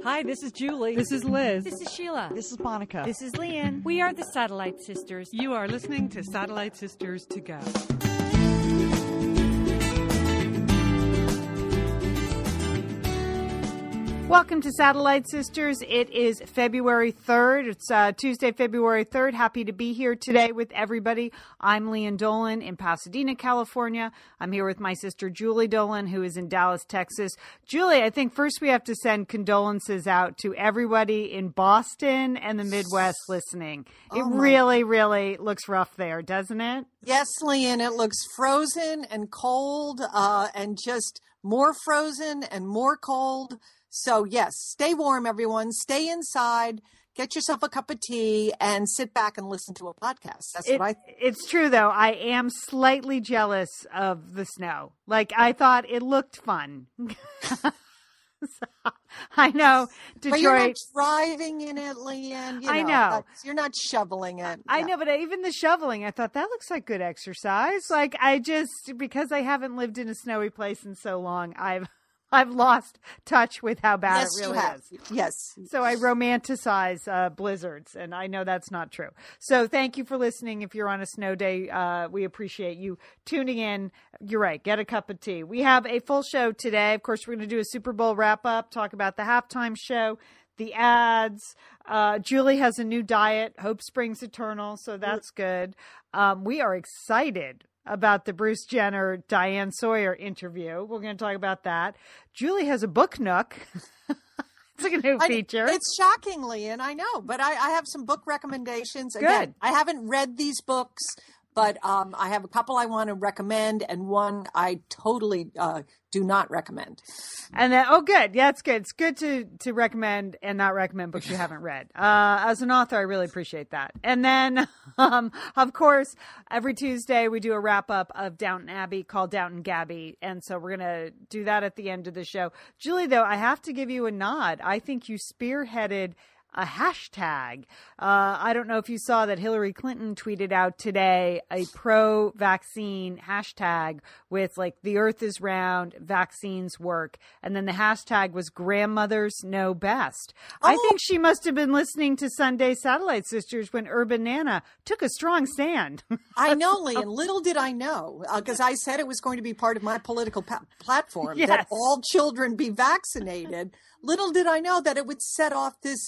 Hi, this is Julie. This is Liz. This is Sheila. This is Monica. This is Leanne. We are the Satellite Sisters. You are listening to Satellite Sisters to Go. Welcome to Satellite Sisters. It is February 3rd. It's Tuesday, February 3rd. Happy to be here today with everybody. I'm Leanne Dolan in Pasadena, California. I'm here with my sister Julie Dolan, who is in Dallas, Texas. Julie, I think first we have to send condolences out to everybody in Boston and the Midwest listening. It really, really looks rough there, doesn't it? Yes, Leanne, it looks frozen and cold and just more frozen and more cold. So, yes, stay warm, everyone. Stay inside. Get yourself a cup of tea and sit back and listen to a podcast. That's what I think. It's true, though. I am slightly jealous of the snow. Like, I thought it looked fun. So, I know Detroit. But you're not driving in it, Leanne. I know. You're not shoveling it. I know, but even the shoveling, I thought that looks like good exercise. Like, because I haven't lived in a snowy place in so long, I've lost touch with how bad it really is. Yes. So I romanticize blizzards, and I know that's not true. So thank you for listening. If you're on a snow day, we appreciate you tuning in. You're right. Get a cup of tea. We have a full show today. Of course, we're going to do a Super Bowl wrap-up, talk about the halftime show, the ads. Julie has a new diet, Hope Springs Eternal, so that's good. We are excited about the Bruce Jenner, Diane Sawyer interview. We're going to talk about that. Julie has a book nook. It's a new feature. It's shocking, Leanne, I know, but I have some book recommendations. Good. Again, I haven't read these books, but I have a couple I want to recommend and one I totally do not recommend. And then, good. Yeah, it's good. It's good to recommend and not recommend books you haven't read. As an author, I really appreciate that. And then, of course, every Tuesday we do a wrap up of Downton Abbey called Downton Gabby. And so we're going to do that at the end of the show. Julie, though, I have to give you a nod. I think you spearheaded a hashtag. I don't know if you saw that Hillary Clinton tweeted out today a pro-vaccine hashtag with like the earth is round, vaccines work. And then the hashtag was grandmothers know best. I think she must have been listening to Sunday Satellite Sisters when Urban Nana took a strong stand. I know, Leanne. Little did I know, because I said it was going to be part of my political platform that all children be vaccinated. Little did I know that it would set off this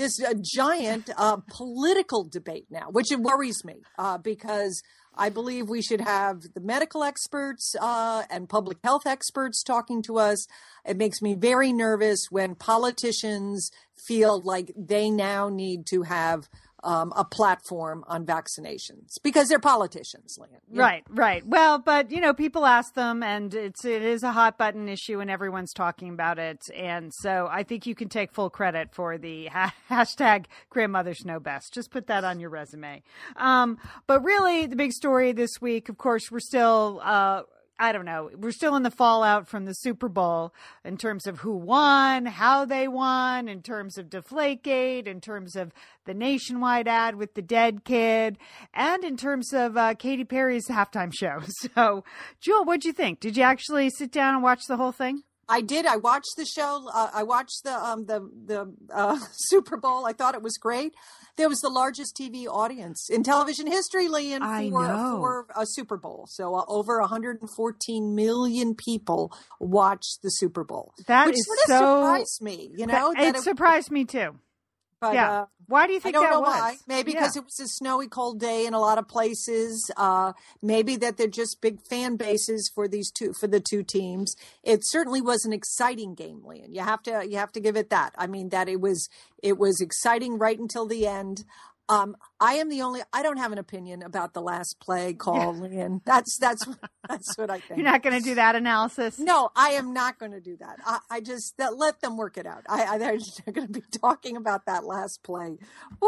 giant political debate now, which it worries me because I believe we should have the medical experts and public health experts talking to us. It makes me very nervous when politicians feel like they now need to have a platform on vaccinations because they're politicians, Leanne. Right. Well, but people ask them, and it is a hot button issue, and everyone's talking about it. And so I think you can take full credit for the hashtag grandmothers know best. Just put that on your resume. But really, the big story this week, of course, we're still I don't know. We're still in the fallout from the Super Bowl in terms of who won, how they won, in terms of Deflategate, in terms of the nationwide ad with the dead kid, and in terms of Katy Perry's halftime show. So, Jewel, what'd you think? Did you actually sit down and watch the whole thing? I did. I watched the show. I watched the Super Bowl. I thought it was great. There was the largest TV audience in television history, Leanne, for a Super Bowl. So over 114 million people watched the Super Bowl. That which is sort of surprised me. It surprised me too. But, yeah. Why do you think that was? I don't know why. Maybe because it was a snowy, cold day in a lot of places. Maybe that they're just big fan bases for the two teams. It certainly was an exciting game, Leanne. You have to give it that. I mean, that it was exciting right until the end. I don't have an opinion about the last play call, Leanne. That's what I think. You're not going to do that analysis? No, I am not going to do that. I just let them work it out. They're going to be talking about that last play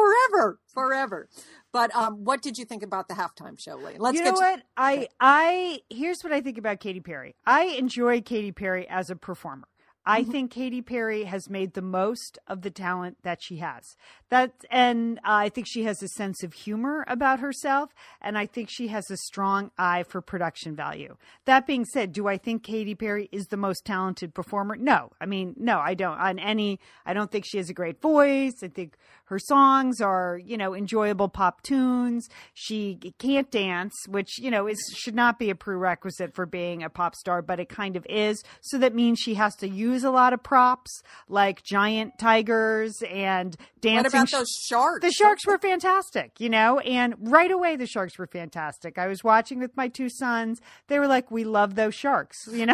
forever. But what did you think about the halftime show, Leanne? Here's what I think about Katy Perry. I enjoy Katy Perry as a performer. I think Katy Perry has made the most of the talent that she has. And I think she has a sense of humor about herself, and I think she has a strong eye for production value. That being said, do I think Katy Perry is the most talented performer? No. I mean, no, I don't. I don't think she has a great voice. I think her songs are, enjoyable pop tunes. She can't dance, which, should not be a prerequisite for being a pop star, but it kind of is. So that means she has to use a lot of props like giant tigers and dancing. What about those sharks? The sharks were fantastic, and right away the sharks were fantastic. I was watching with my two sons. They were like, we love those sharks,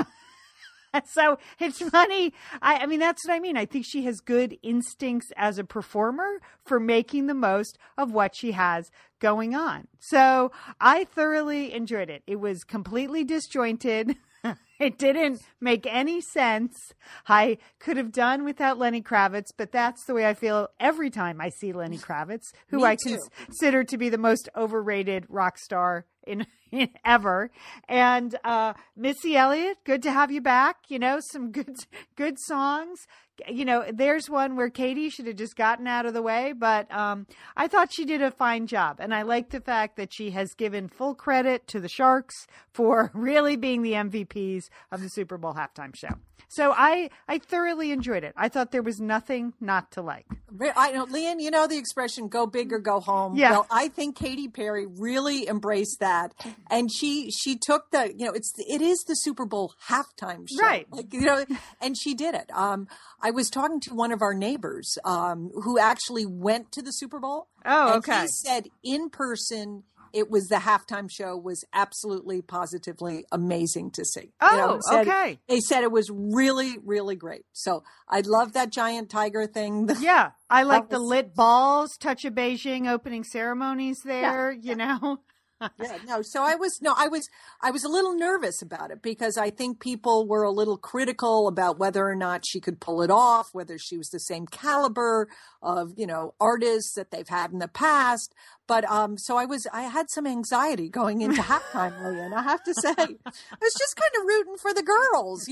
So it's funny. I mean, that's what I mean. I think she has good instincts as a performer for making the most of what she has going on. So I thoroughly enjoyed it. It was completely disjointed. It didn't make any sense. I could have done without Lenny Kravitz, but that's the way I feel every time I see Lenny Kravitz, who I consider to be the most overrated rock star in ever. And Missy Elliott, good to have you back. Some good songs. There's one where Katy should have just gotten out of the way, but I thought she did a fine job. And I like the fact that she has given full credit to the Sharks for really being the MVPs of the Super Bowl halftime show. So I thoroughly enjoyed it. I thought there was nothing not to like. I know, Leanne, you know the expression, go big or go home. Yeah. Well, I think Katy Perry really embraced that. And she took it is the Super Bowl halftime show. Right. And she did it. I was talking to one of our neighbors who actually went to the Super Bowl. Oh, and okay. He said in person, the halftime show was absolutely, positively amazing to see. Oh, okay. They said it was really, really great. So I love that giant tiger thing. Yeah. I like the lit balls, touch of Beijing opening ceremonies there, Yeah, no. So I was a little nervous about it because I think people were a little critical about whether or not she could pull it off, whether she was the same caliber of, artists that they've had in the past. But so I had some anxiety going into halftime, Leanne. I have to say, I was just kind of rooting for the girls,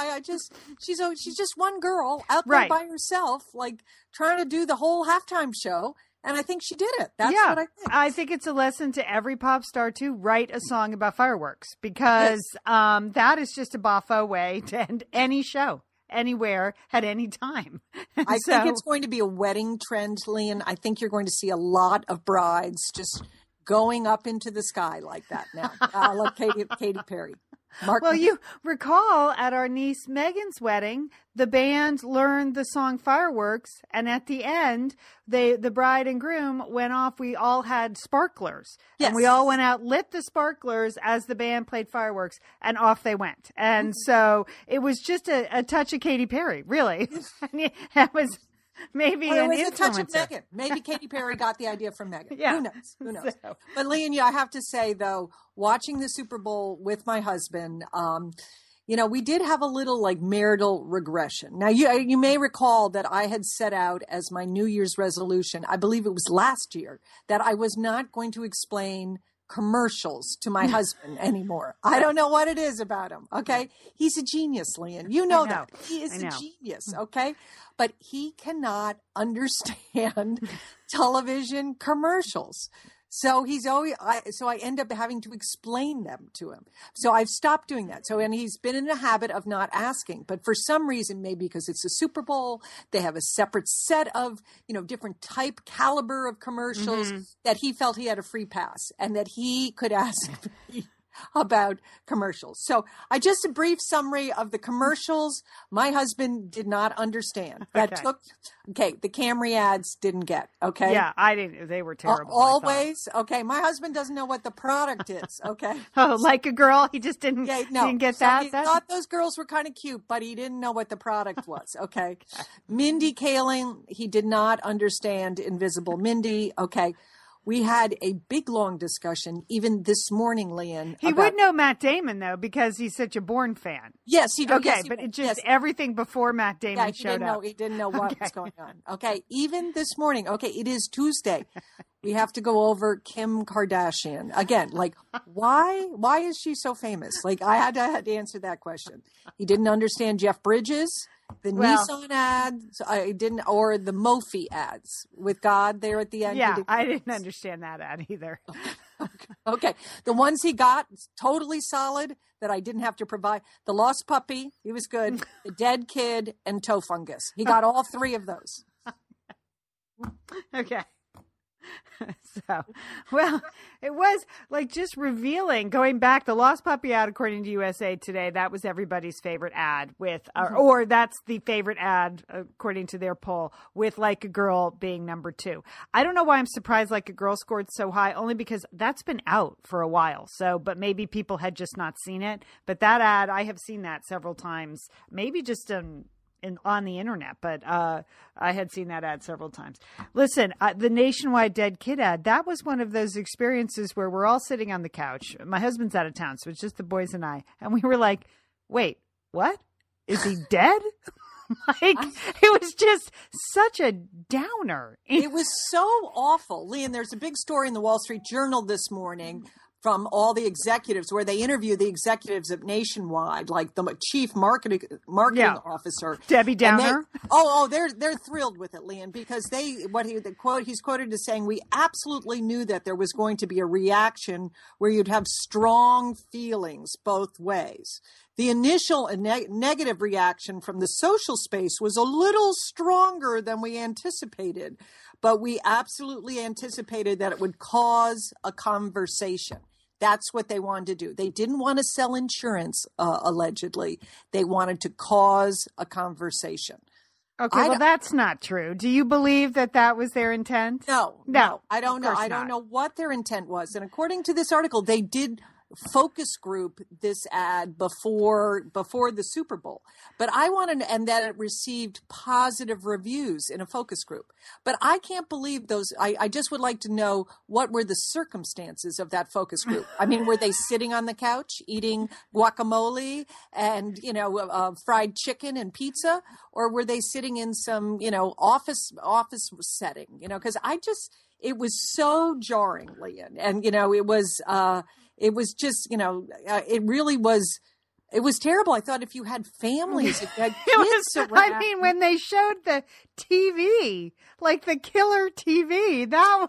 she's just one girl out there by herself, like trying to do the whole halftime show. And I think she did it. That's what I think. I think it's a lesson to every pop star to write a song about fireworks because that is just a boffo way to end any show, anywhere, at any time. I think it's going to be a wedding trend, Leanne. I think you're going to see a lot of brides just going up into the sky like that now. Like Katy Perry. Well, you recall at our niece Megan's wedding, the band learned the song Fireworks, and at the end, the bride and groom went off. We all had sparklers, and we all went out, lit the sparklers as the band played Fireworks, and off they went. And so it was just a touch of Katy Perry, really. That was maybe it an was influencer. A touch of Megan. Maybe Katy Perry got the idea from Megan. Yeah. Who knows? So. But Leanne, I have to say though, watching the Super Bowl with my husband, we did have a little like marital regression. Now you may recall that I had set out as my New Year's resolution, I believe it was last year, that I was not going to explain commercials to my husband anymore. I don't know what it is about him. Okay. He's a genius, Leanne. You know that. He is a genius. Okay. But he cannot understand television commercials. So I end up having to explain them to him. So I've stopped doing that. And he's been in a habit of not asking, but for some reason, maybe because it's a Super Bowl, they have a separate set of, different type caliber of commercials that he felt he had a free pass and that he could ask me about commercials. So a brief summary of the commercials. My husband did not understand. The Camry ads didn't get. Okay. Yeah, I didn't. They were terrible. Always. Okay. My husband doesn't know what the product is. Okay. Oh, like a girl. He just didn't get that. He thought those girls were kind of cute, but he didn't know what the product was. Okay. Mindy Kaling. He did not understand Invisible Mindy. Okay. We had a big, long discussion even this morning, Leanne. He would know Matt Damon, though, because he's such a Bourne fan. Yes, he does. Okay, but it's just everything before Matt Damon showed up. He didn't know what was going on. Okay, even this morning. Okay, it is Tuesday. We have to go over Kim Kardashian. Again, like, why is she so famous? Like, I had to answer that question. He didn't understand Jeff Bridges. The Nissan ads, I didn't, or the Mophie ads with God there at the end. Yeah, I didn't understand that ad either. Okay. The ones he got, totally solid, that I didn't have to provide. The Lost Puppy, he was good. The Dead Kid, and Toe Fungus. He got all three of those. Okay. So, well, it was like just revealing, going back, the Lost Puppy ad, according to USA Today, that was everybody's favorite ad with, or that's the favorite ad, according to their poll, with Like a Girl being number 2. I don't know why I'm surprised Like a Girl scored so high, only because that's been out for a while. So, but maybe people had just not seen it. But that ad, I have seen that several times, maybe just on the internet, but I had seen that ad several times. Listen, the Nationwide Dead Kid ad, that was one of those experiences where we're all sitting on the couch. My husband's out of town, so it's just the boys and I. And we were like, wait, what? Is he dead? Like, it was just such a downer. It was so awful. Lian, there's a big story in the Wall Street Journal this morning from all the executives, where they interview the executives at Nationwide, like the chief marketing officer, Debbie Downer. They're thrilled with it, Lian, because he's quoted as saying, "We absolutely knew that there was going to be a reaction where you'd have strong feelings both ways. The initial negative reaction from the social space was a little stronger than we anticipated, but we absolutely anticipated that it would cause a conversation." That's what they wanted to do. They didn't want to sell insurance, allegedly. They wanted to cause a conversation. Okay, well, that's not true. Do you believe that was their intent? No, I don't know. I don't know what their intent was. And according to this article, they did focus group this ad before the Super Bowl, but and that it received positive reviews in a focus group. But I can't believe those. I just would like to know, what were the circumstances of that focus group? I mean, were they sitting on the couch eating guacamole and fried chicken and pizza, or were they sitting in some office setting? Because it was so jarring, Lian, and it was just, it really was, it was terrible. I thought if you had families, if you had kids around. I mean, when they showed the TV, like the killer TV, I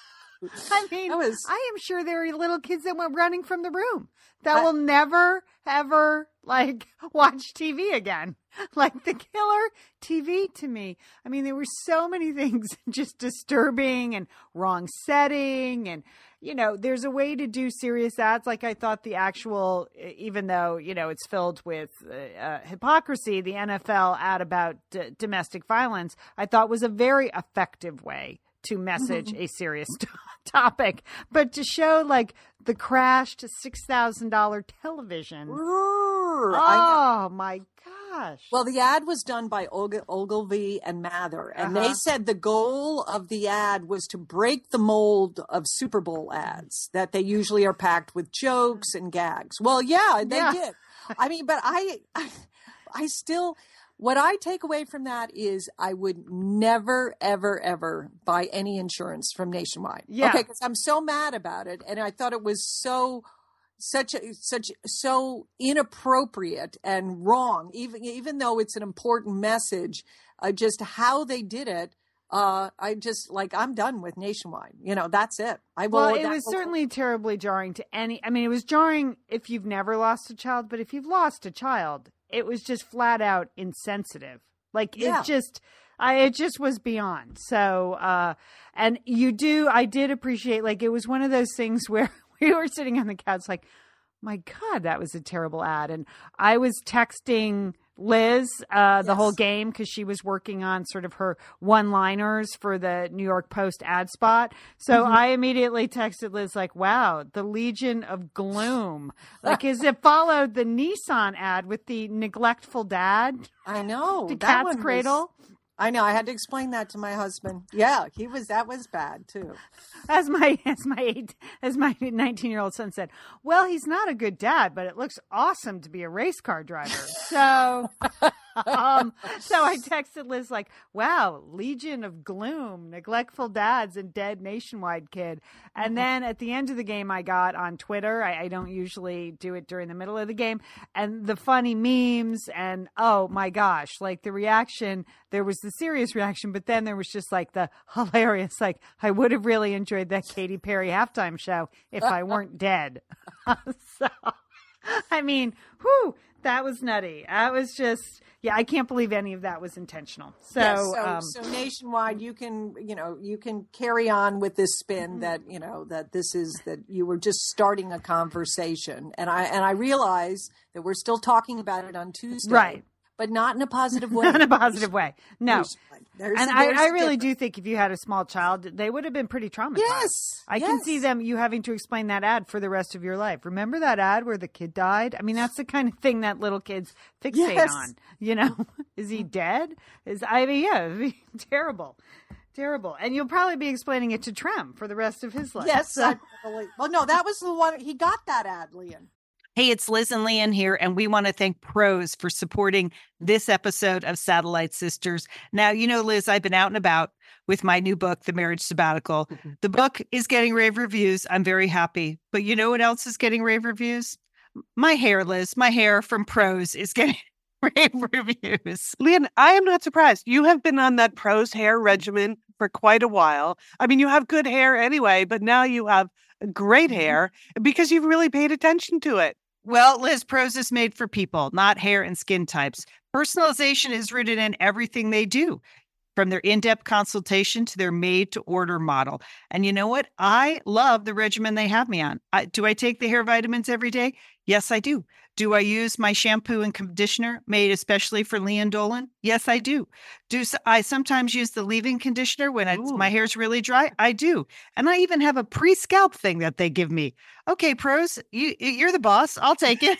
am sure there were little kids that went running from the room that will never, ever, watch TV again. Like the killer TV to me. I mean, there were so many things just disturbing and wrong setting. And, there's a way to do serious ads. Like I thought the actual, even though, it's filled with hypocrisy, the NFL ad about domestic violence, I thought was a very effective way to message a serious topic. But to show the crashed $6,000 television. Oh my gosh. Well, the ad was done by Ogilvy and Mather, and they said the goal of the ad was to break the mold of Super Bowl ads, that they usually are packed with jokes and gags. Well, yeah, they did. I mean, but I still, what I take away from that is I would never, ever, ever buy any insurance from Nationwide. Yeah. Okay, because I'm so mad about it, and I thought it was so inappropriate and wrong, even though it's an important message. Just how they did it, I'm done with Nationwide. That's it. It was certainly terribly jarring to it was jarring if you've never lost a child, but if you've lost a child, it was just flat out insensitive. It just was beyond. So, and I did appreciate, it was one of those things where we were sitting on the couch my God, that was a terrible ad. And I was texting Liz the whole game because she was working on sort of her one-liners for the New York Post ad spot. So I immediately texted Liz wow, the Legion of Gloom. As it followed the Nissan ad with the neglectful dad. I know. The cat's cradle. I know. I had to explain that to my husband. Yeah, that was bad too. As my 19-year-old son said, well, he's not a good dad, but it looks awesome to be a race car driver. So So I texted Liz like, wow, Legion of Gloom, neglectful dads and dead nationwide kid. And then at the end of the game, I got on Twitter. I don't usually do it during the middle of the game. And the funny memes and, oh my gosh, like the reaction, there was the serious reaction, but then there was just like the hilarious, like, I would have really enjoyed that Katy Perry halftime show if I weren't dead. So, I mean, whew, that was nutty. I was just, yeah, I can't believe any of that was intentional. So, yes, so nationwide, you can carry on with this spin that, that you were just starting a conversation. And I realize that we're still talking about it on Tuesday. Right. But not in a positive way. Not in a positive way. No. There's I really do think if you had a small child, they would have been pretty traumatized. Yes. I can see you having to explain that ad for the rest of your life. Remember that ad where the kid died? I mean, that's the kind of thing that little kids fixate on. Is he dead? It'd be terrible. Terrible. And you'll probably be explaining it to Trem for the rest of his life. Yes. Well, no, that was the one. He got that ad, Leanne. Hey, it's Liz and Leanne here, and we want to thank Prose for supporting this episode of Satellite Sisters. Now, Liz, I've been out and about with my new book, The Marriage Sabbatical. The book is getting rave reviews. I'm very happy. But you know what else is getting rave reviews? My hair, Liz. My hair from Prose is getting rave reviews. Leanne, I am not surprised. You have been on that Prose hair regimen for quite a while. I mean, you have good hair anyway, but now you have great hair because you've really paid attention to it. Well, Liz, Prose is made for people, not hair and skin types. Personalization is rooted in everything they do, from their in-depth consultation to their made-to-order model. And you know what? I love the regimen they have me on. Do I take the hair vitamins every day? Yes, I do. Do I use my shampoo and conditioner made especially for Leanne Dolan? Yes, I do. Do I sometimes use the leave-in conditioner when my hair's really dry? I do. And I even have a pre-scalp thing that they give me. Okay, Prose, you're the boss. I'll take it.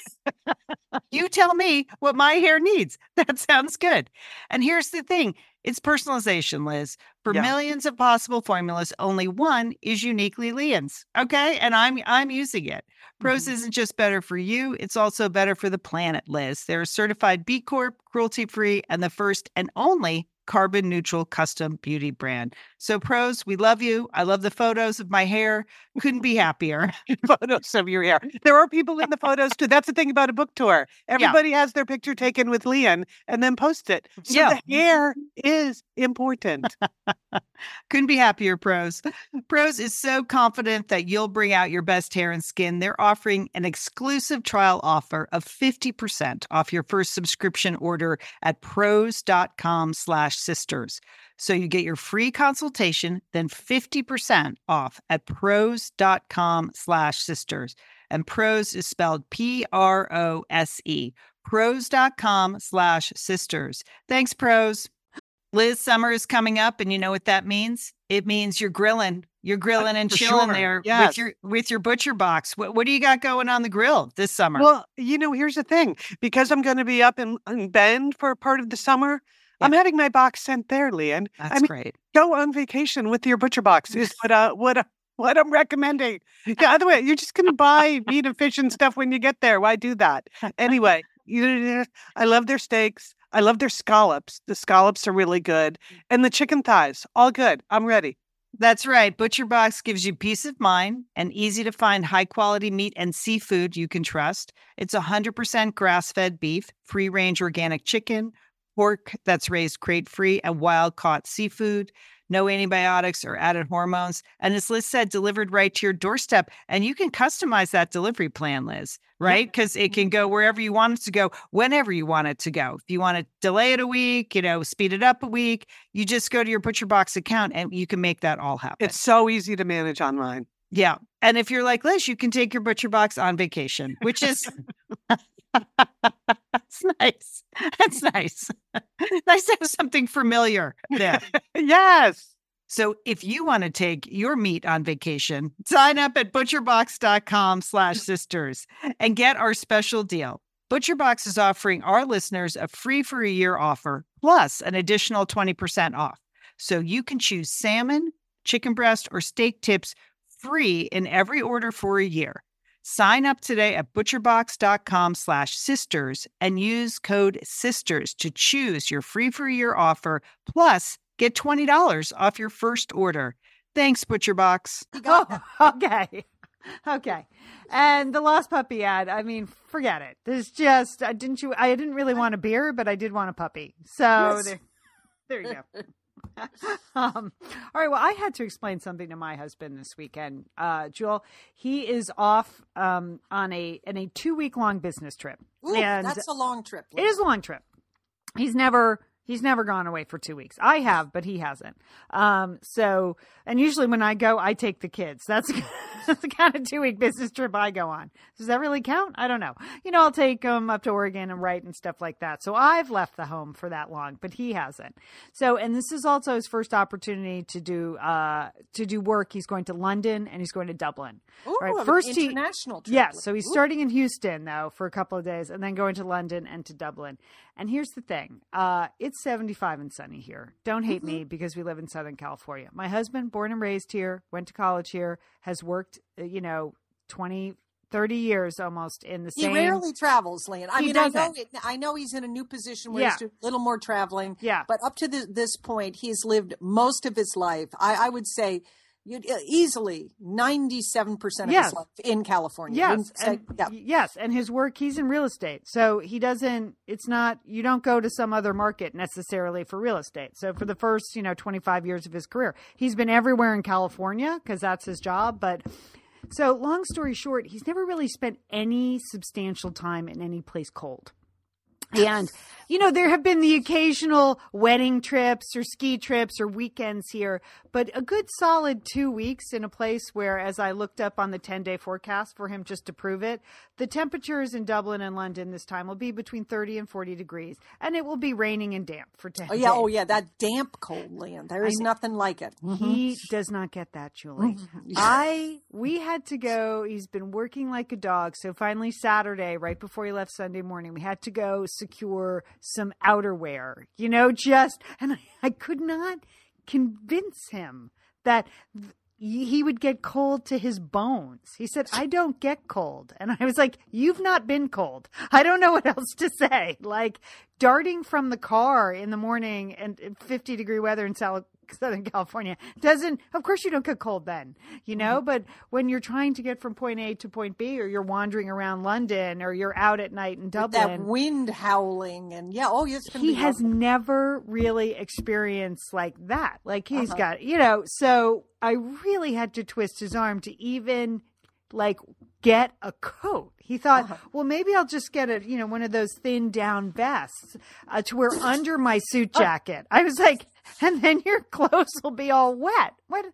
You tell me what my hair needs. That sounds good. And here's the thing. It's personalization, Liz. For millions of possible formulas, only one is uniquely Leanne's. Okay? And I'm using it. Prose isn't just better for you, it's also better for the planet, Liz. They're a certified B Corp, cruelty-free, and the first and only carbon neutral custom beauty brand. So Prose, we love you. I love the photos of my hair. Couldn't be happier. Photos of your hair. There are people in the photos too. That's the thing about a book tour. Everybody has their picture taken with Leanne and then post it. So the hair is important. Couldn't be happier, Prose. Prose is so confident that you'll bring out your best hair and skin. They're offering an exclusive trial offer of 50% off your first subscription order at prose.com/sisters. So you get your free consultation, then 50% off at prose.com/sisters. And Prose is spelled Prose. Prose.com/sisters. Thanks, Prose. Liz, summer is coming up, and you know what that means? It means you're grilling. You're grilling and chilling there with your butcher box. What do you got going on the grill this summer? Well, here's the thing. Because I'm going to be up in Bend for part of the summer, I'm having my box sent there, Leanne. That's great. Go on vacation with your butcher box is what I'm recommending. Yeah, otherwise, you're just going to buy meat and fish and stuff when you get there. Why do that? Anyway, I love their steaks. I love their scallops. The scallops are really good. And the chicken thighs, all good. I'm ready. That's right. Butcher Box gives you peace of mind and easy to find high quality meat and seafood you can trust. It's 100% grass-fed beef, free-range organic chicken, pork that's raised crate-free, and wild-caught seafood. No antibiotics or added hormones. And as Liz said, delivered right to your doorstep. And you can customize that delivery plan, Liz, right? Because it can go wherever you want it to go, whenever you want it to go. If you want to delay it a week, speed it up a week, you just go to your Butcher Box account and you can make that all happen. It's so easy to manage online. Yeah. And if you're like Liz, you can take your Butcher Box on vacation, which is... That's nice. That's nice. Nice to have something familiar there. Yes. So if you want to take your meat on vacation, sign up at butcherbox.com/sisters and get our special deal. ButcherBox is offering our listeners a free for a year offer plus an additional 20% off. So you can choose salmon, chicken breast, or steak tips free in every order for a year. Sign up today at butcherbox.com/sisters and use code SISTERS to choose your free for a year offer. Plus, get $20 off your first order. Thanks, ButcherBox. Okay. Okay. And the Lost Puppy ad, I mean, forget it. There's just, I didn't really want a beer, but I did want a puppy. So Yes. there you go. All right. Well, I had to explain something to my husband this weekend. Jewel, he is off on a 2-week long business trip. Ooh, and that's a long trip. it is a long trip. He's never gone away for 2 weeks. I have, but he hasn't. So, and usually when I go, I take the kids. That's the kind of 2-week business trip I go on. Does that really count? I don't know. I'll take them up to Oregon and write and stuff like that. So I've left the home for that long, but he hasn't. So, and this is also his first opportunity to do work. He's going to London and he's going to Dublin. Ooh, right. First international trip. Yes. So he's Ooh. starting in Houston though for a couple of days and then going to London and to Dublin. And here's the thing. It's 75 and sunny here. Don't hate me because we live in Southern California. My husband, born and raised here, went to college here, has worked, 20, 30 years almost in the same. He rarely travels, Lynn. doesn't. I know he's in a new position where Yeah. he's doing a little more traveling. Yeah. But up to this point, he's lived most of his life. I would say easily 97% of Yes. his life in California. Yes. Wouldn't say- And, yeah. yes. And his work, he's in real estate. So you don't go to some other market necessarily for real estate. So for the first, 25 years of his career, he's been everywhere in California because that's his job. But so long story short, he's never really spent any substantial time in any place cold. And, there have been the occasional wedding trips or ski trips or weekends here, but a good solid 2 weeks in a place where, as I looked up on the 10-day forecast for him just to prove it, the temperatures in Dublin and London this time will be between 30 and 40 degrees, and it will be raining and damp for 10 days. Oh, yeah. That damp cold land. There is nothing like it. He does not get that, Julie. We had to go. He's been working like a dog. So finally Saturday, right before he left Sunday morning, we had to go secure some outerwear, and I could not convince him that he would get cold to his bones. He said, I don't get cold. And I was like, you've not been cold. I don't know what else to say. Like darting from the car in the morning and 50-degree weather in Southern California of course you don't get cold then, but when you're trying to get from point A to point B, or you're wandering around London, or you're out at night in Dublin, that wind howling and it's going to he be has awful. never really experienced like that. Like he's got, so I really had to twist his arm to even get a coat. He thought, well, maybe I'll just get one of those thin down vests to wear under my suit jacket. I was like, and then your clothes will be all wet. What?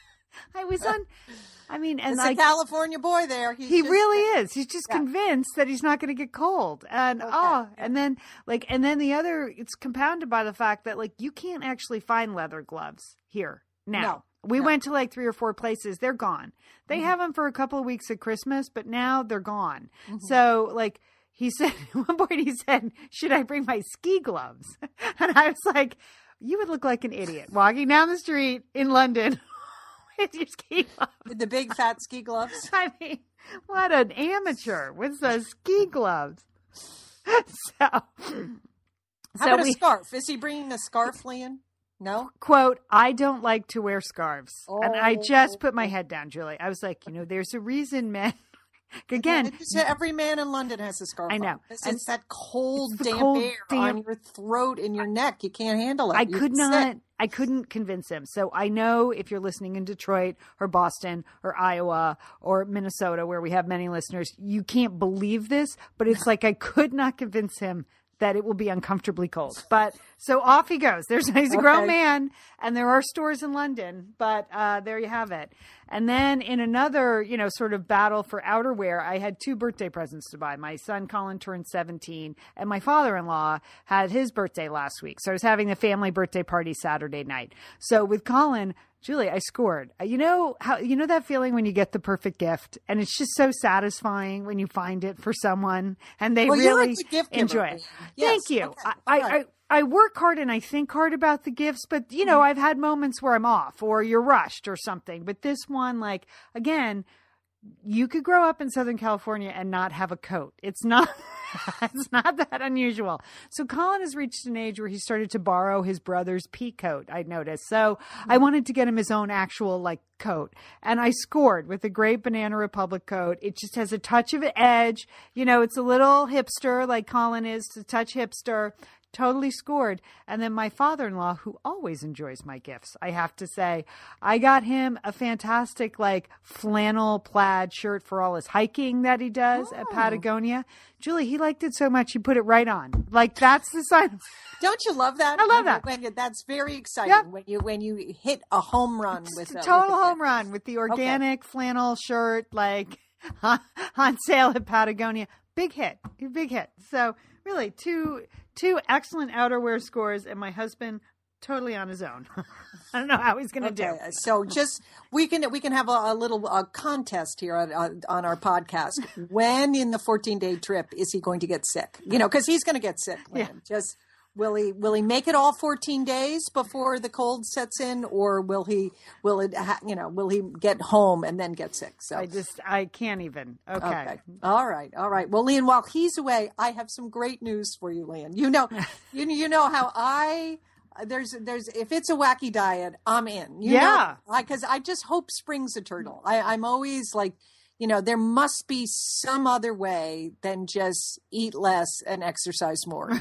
I was on. And it's a California boy there. He really is. He's just convinced that he's not going to get cold. And and then the other, it's compounded by the fact that you can't actually find leather gloves here now. No. We went to 3 or 4 places. They're gone. They have them for a couple of weeks at Christmas, but now they're gone. So he said, at one point he said, should I bring my ski gloves? And I was like, you would look like an idiot walking down the street in London with your ski gloves. With the big fat ski gloves. I mean, what an amateur with the ski gloves. How about a scarf? Is he bringing a scarf, Lian? No? Quote, I don't like to wear scarves. And I just put my head down, Julie. I was like, there's a reason men. Again, every man in London has a scarf. I know. It's that cold, it's the damp cold, air on your throat and your neck. You can't handle it. I couldn't convince him. So I know if you're listening in Detroit or Boston or Iowa or Minnesota, where we have many listeners, you can't believe this, but it's I could not convince him that it will be uncomfortably cold. But so off he goes. He's a grown man, and there are stores in London, but there you have it. And then in another, sort of battle for outerwear, I had 2 birthday presents to buy. My son Colin turned 17, and my father-in-law had his birthday last week. So I was having the family birthday party Saturday night. So with Colin, Julie, I scored. You know that feeling when you get the perfect gift, and it's just so satisfying when you find it for someone and they really enjoy it. Yes. Thank you. Okay. I work hard and I think hard about the gifts, but I've had moments where I'm off or you're rushed or something. But this one, again, you could grow up in Southern California and not have a coat. It's not it's not that unusual. So Colin has reached an age where he started to borrow his brother's pea coat, I'd noticed. So I wanted to get him his own actual coat. And I scored with a great Banana Republic coat. It just has a touch of edge. It's a little hipster like Colin is, to touch hipster. Totally scored. And then my father-in-law, who always enjoys my gifts, I have to say, I got him a fantastic flannel plaid shirt for all his hiking that he does at Patagonia. Julie, he liked it so much he put it right on. That's the sign. Don't you love that? I love that. That's very exciting when you hit a home run with a total home run with the organic flannel shirt on sale at Patagonia. Big hit. So really two excellent outerwear scores, and my husband totally on his own. I don't know how he's going to do. So just we can have a little contest here on our podcast. When in the 14-day trip is he going to get sick? Because he's going to get sick. Just will he make it all 14 days before the cold sets in, or will he get home and then get sick? So I can't even. Okay. All right. Well, Lian, while he's away, I have some great news for you, Lian. You know how there's if it's a wacky diet, I'm in. Because I just hope spring's eternal. I'm always there must be some other way than just eat less and exercise more.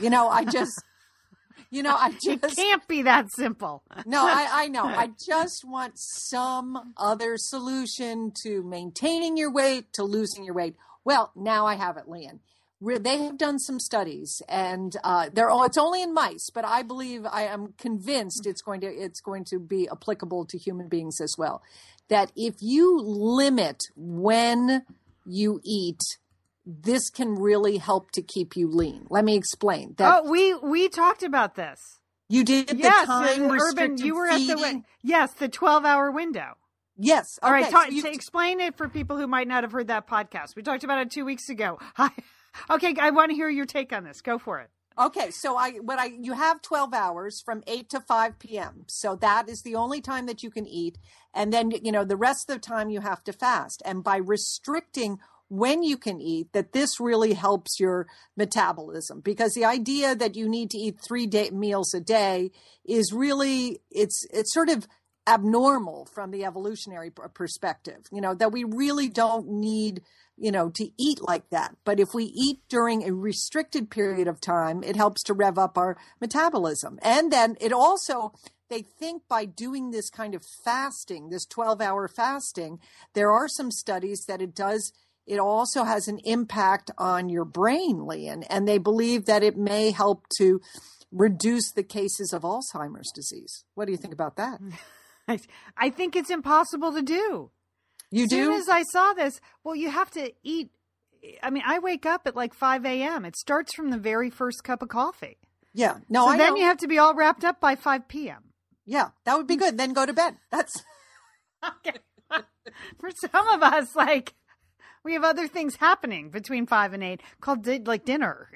It can't be that simple. No, I know. I just want some other solution to maintaining your weight, to losing your weight. Well, now I have it, Lian. They have done some studies, and it's only in mice, but I am convinced it's going to be applicable to human beings as well. That if you limit when you eat, this can really help to keep you lean. Let me explain. We talked about this. You did? Yes, the time Urban. You were feeding? the 12-hour window. Yes. All right. Explain it for people who might not have heard that podcast. We talked about it 2 weeks ago. Okay, I want to hear your take on this. Go for it. Okay, so you have 12 hours from 8 to 5 p.m. So that is the only time that you can eat. And then, the rest of the time you have to fast. And by restricting when you can eat, that this really helps your metabolism, because the idea that you need to eat 3 meals a day is really, it's sort of abnormal from the evolutionary perspective, that we really don't need to eat like that. But if we eat during a restricted period of time, it helps to rev up our metabolism. And then it also, they think by doing this kind of fasting, this 12-hour fasting, there are some studies that it also has an impact on your brain, Lian. And they believe that it may help to reduce the cases of Alzheimer's disease. What do you think about that? I think it's impossible to do. You do? As soon as I saw this, you have to eat. I mean, I wake up at 5 a.m. It starts from the very first cup of coffee. Yeah. No, so I then know. You have to be all wrapped up by 5 p.m. Yeah, that would be good. Then go to bed. That's okay. For some of us, we have other things happening between 5 and 8 called dinner.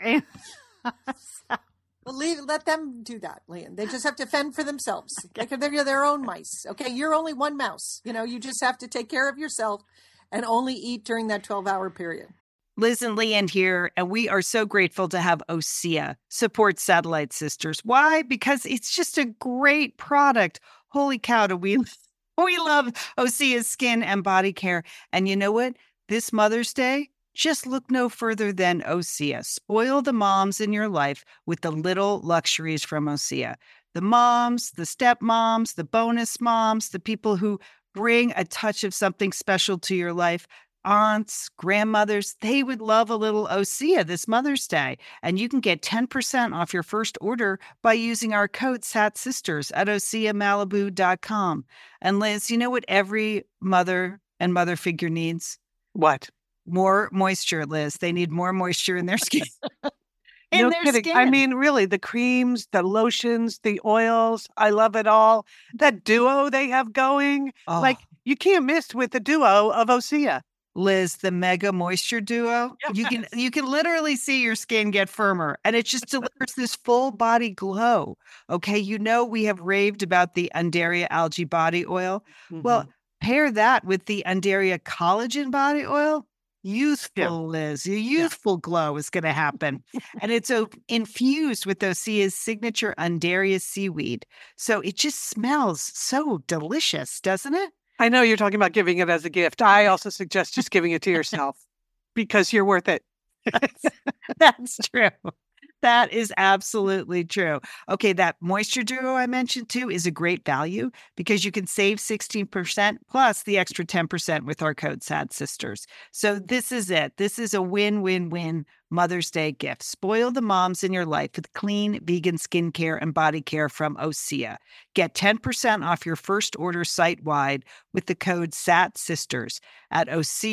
Well, let them do that, Lian. They just have to fend for themselves. Okay. They're their own mice. Okay, you're only one mouse. You just have to take care of yourself and only eat during that 12-hour period. Liz and Lian here, and we are so grateful to have OSEA support Satellite Sisters. Why? Because it's just a great product. Holy cow, do we love OSEA's skin and body care. And you know what? This Mother's Day, just look no further than OSEA. Spoil the moms in your life with the little luxuries from OSEA. The moms, the stepmoms, the bonus moms, the people who bring a touch of something special to your life. Aunts, grandmothers, they would love a little OSEA this Mother's Day. And you can get 10% off your first order by using our code SATSisters at OSEAMalibu.com. And Liz, you know what every mother and mother figure needs? What? More moisture, Liz. They need more moisture in their skin. No kidding. I mean, really, the creams, the lotions, the oils, I love it all. That duo they have going, you can't miss with the duo of OSEA. Liz, the Mega Moisture Duo. Yes. You can literally see your skin get firmer, and it just delivers this full body glow. Okay, we have raved about the Undaria algae body oil. Mm-hmm. Well, Pair that with the Undaria collagen body oil. Youthful, Liz. Your youthful glow is going to happen. And it's infused with Osea's signature Undaria seaweed. So it just smells so delicious, doesn't it? I know you're talking about giving it as a gift. I also suggest just giving it to yourself because you're worth it. That's true. That is absolutely true. Okay, that Moisture Duo I mentioned too is a great value because you can save 16% plus the extra 10% with our code SAD Sisters. So this is it. This is a win-win-win Mother's Day gift. Spoil the moms in your life with clean vegan skincare and body care from Osea. Get 10% off your first order site-wide with the code SAD Sisters at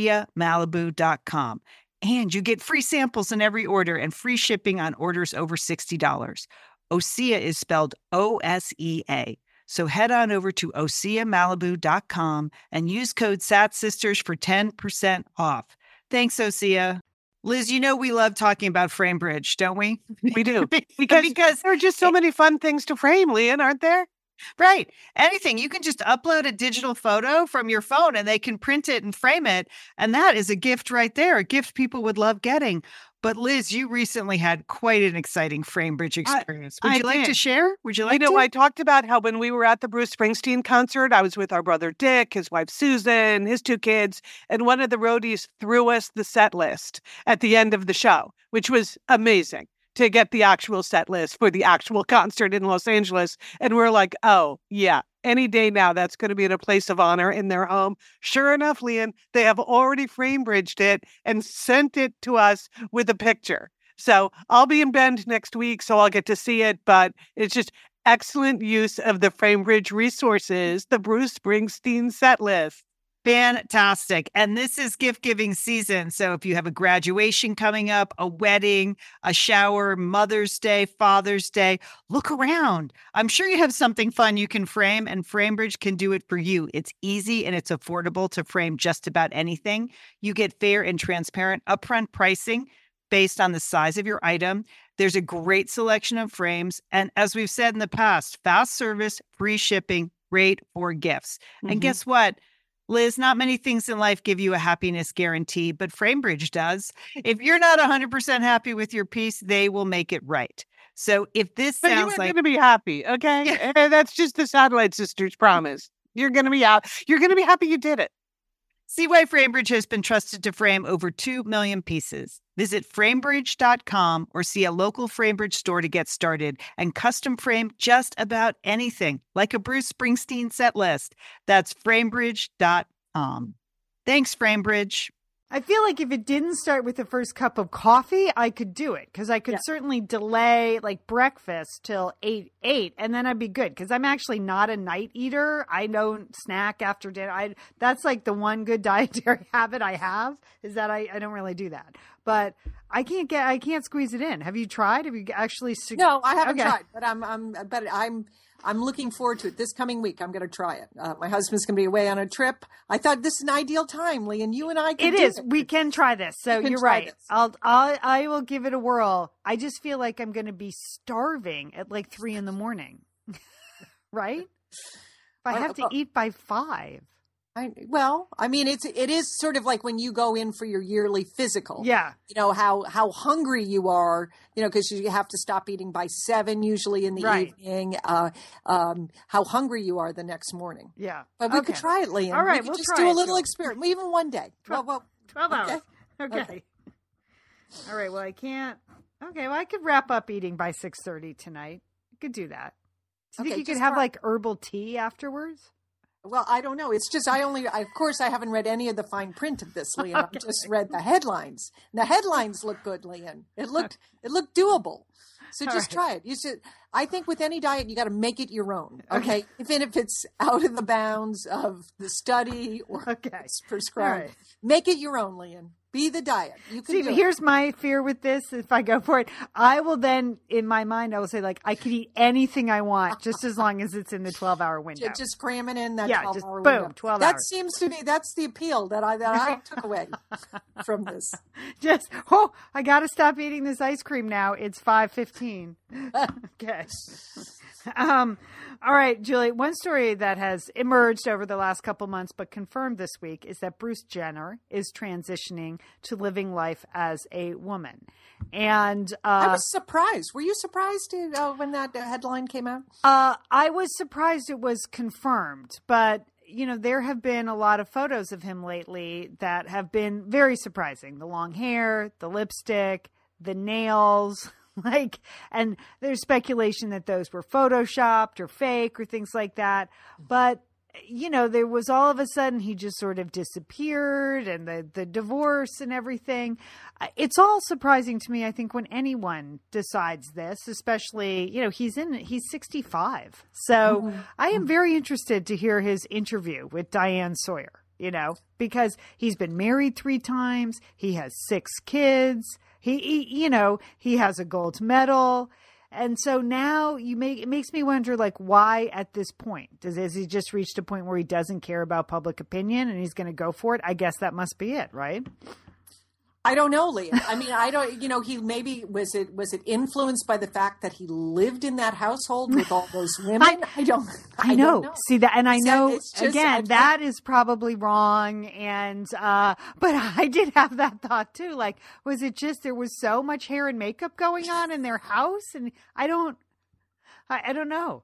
OseaMalibu.com. And you get free samples in every order and free shipping on orders over $60. Osea is spelled O-S-E-A. So head on over to OseaMalibu.com and use code SATSisters for 10% off. Thanks, Osea. Liz, you know we love talking about FrameBridge, don't we? We do. because there are just so many fun things to frame, Lian, aren't there? Right. Anything. You can just upload a digital photo from your phone and they can print it and frame it. And that is a gift right there, a gift people would love getting. But Liz, you recently had quite an exciting FrameBridge experience. Would you like to share? Would you like to? I talked about how when we were at the Bruce Springsteen concert, I was with our brother Dick, his wife Susan, his 2 kids, and one of the roadies threw us the set list at the end of the show, which was amazing. To get the actual set list for the actual concert in Los Angeles. And we're like, oh, yeah, any day now, that's going to be in a place of honor in their home. Sure enough, Lian, they have already FrameBridged it and sent it to us with a picture. So I'll be in Bend next week, so I'll get to see it. But it's just excellent use of the FrameBridge resources, the Bruce Springsteen set list. Fantastic. And this is gift giving season. So if you have a graduation coming up, a wedding, a shower, Mother's Day, Father's Day, look around. I'm sure you have something fun you can frame, and FrameBridge can do it for you. It's easy and it's affordable to frame just about anything. You get fair and transparent upfront pricing based on the size of your item. There's a great selection of frames. And as we've said in the past, fast service, free shipping, great for gifts. And guess what? Liz, not many things in life give you a happiness guarantee, but FrameBridge does. If you're not 100% happy with your piece, they will make it right. So if this sounds like... You're going to be happy, okay? Yeah. And that's just the Satellite Sisters promise. You're going to be out. You're going to be happy you did it. See why FrameBridge has been trusted to frame over 2 million pieces. Visit framebridge.com or see a local FrameBridge store to get started and custom frame just about anything, like a Bruce Springsteen set list. That's framebridge.com. Thanks, FrameBridge. I feel like if it didn't start with the first cup of coffee, I could do it because I could certainly delay like breakfast till 8, and then I'd be good because I'm actually not a night eater. I don't snack after dinner. That's like the one good dietary habit I have is that I don't really do that. But I can't squeeze it in. Have you tried? Have you actually? No, I haven't tried, but I'm looking forward to it. This coming week, I'm going to try it. My husband's going to be away on a trip. I thought this is an ideal time, Lee, and you and I can do it. We can try this. So you're right. I will give it a whirl. I just feel like I'm going to be starving at like 3 a.m. Right? If I have to eat by 5. It is sort of like when you go in for your yearly physical. Yeah. You know, how hungry you are, because you have to stop eating by 7 usually in the evening, how hungry you are the next morning. Yeah. But we could try it, Liam. All right. We'll just do a little experiment, even one day. 12 hours. Okay. All right. Well, I can't. Okay. Well, I could wrap up eating by 6:30 tonight. I could do that. Do you think you could have like herbal tea afterwards? Well, I don't know. It's just of course, I haven't read any of the fine print of this, Leon. I've just read the headlines. And the headlines look good, Leon. It looked doable. So just try it. You should. I think with any diet, you got to make it your own. Okay, even if it's out of the bounds of the study or it's prescribed, make it your own, Leon. Be the diet. You can do it. Here's my fear with this. If I go for it, I will then, in my mind, I will say, like, I could eat anything I want just as long as it's in the 12-hour window. Just cramming in that 12-hour boom, window. 12 that hours. Seems to be, that's the appeal that I took away from this. I got to stop eating this ice cream now. It's 5:15. Okay. All right, Julie, one story that has emerged over the last couple months but confirmed this week is that Bruce Jenner is transitioning to living life as a woman. And I was surprised. Were you surprised when that headline came out? I was surprised it was confirmed, but there have been a lot of photos of him lately that have been very surprising. The long hair, the lipstick, the nails. And there's speculation that those were photoshopped or fake or things like that. But, there was all of a sudden he just sort of disappeared, and the divorce and everything. It's all surprising to me, I think, when anyone decides this, especially, he's 65. So I am very interested to hear his interview with Diane Sawyer, because he's been married 3 times. He has 6 kids. He has a gold medal. And so now it makes me wonder, why at this point? Has he just reached a point where he doesn't care about public opinion and he's going to go for it? I guess that must be it, right? I don't know, Leah. I mean, I don't, he maybe, was it influenced by the fact that he lived in that household with all those women? I don't know. See that. And I know, that is probably wrong. And, but I did have that thought too. Was it just, there was so much hair and makeup going on in their house? And I don't know.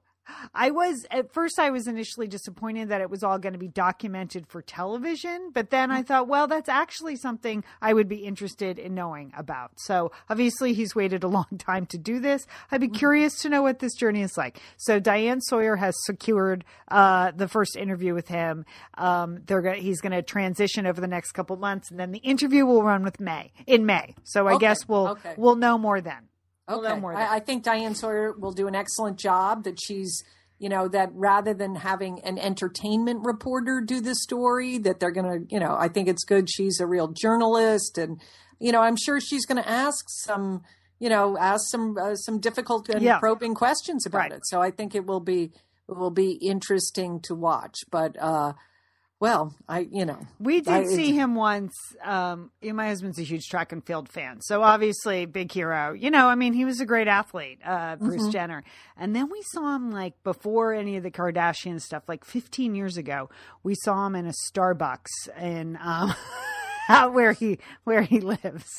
At first I was initially disappointed that it was all going to be documented for television, but then I thought, well, that's actually something I would be interested in knowing about. So obviously he's waited a long time to do this. I'd be curious to know what this journey is like. So Diane Sawyer has secured the first interview with him. He's going to transition over the next couple months, and then the interview will run in May. So I guess we'll know more then. Okay. I think Diane Sawyer will do an excellent job, that she's, that rather than having an entertainment reporter do the story, that they're going to, I think it's good. She's a real journalist, and, I'm sure she's going to ask some difficult and probing questions about it. So I think it will be interesting to watch, but, well, we did see him once. My husband's a huge track and field fan, so obviously big hero. He was a great athlete, Bruce Jenner. And then we saw him before any of the Kardashian stuff, 15 years ago. We saw him in a Starbucks in out where he lives,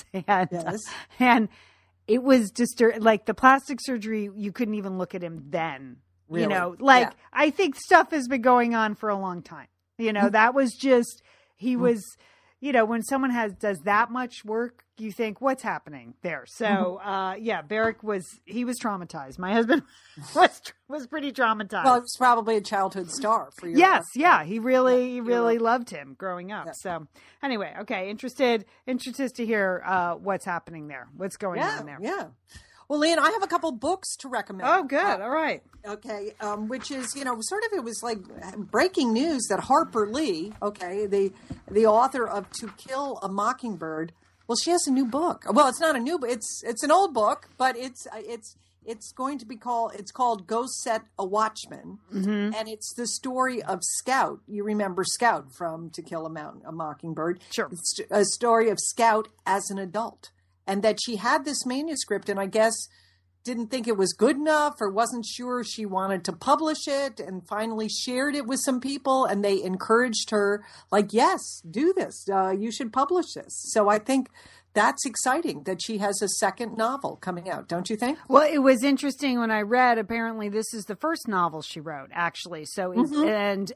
and it was just the plastic surgery. You couldn't even look at him then. Really? I think stuff has been going on for a long time. That was just, he was, when someone does that much work, you think, what's happening there? So, Barrick was traumatized. My husband was pretty traumatized. Well, it was probably a childhood star for you. Yes. Yeah. He really loved him growing up. Yeah. So anyway, okay. Interested to hear, what's happening there. What's going on there. Yeah. Well, Leanne, I have a couple books to recommend. Oh, good. All right. Okay. Which is, it was like breaking news that Harper Lee, the author of To Kill a Mockingbird, well, she has a new book. Well, it's not a new book. It's an old book, but it's going to be called Go Set a Watchman. Mm-hmm. And it's the story of Scout. You remember Scout from To Kill a Mockingbird. Sure. It's a story of Scout as an adult. And that she had this manuscript and I guess didn't think it was good enough or wasn't sure she wanted to publish it, and finally shared it with some people, and they encouraged her, yes, do this. You should publish this. So I think that's exciting that she has a second novel coming out, don't you think? Well, it was interesting when I read, apparently this is the first novel she wrote, actually. So, and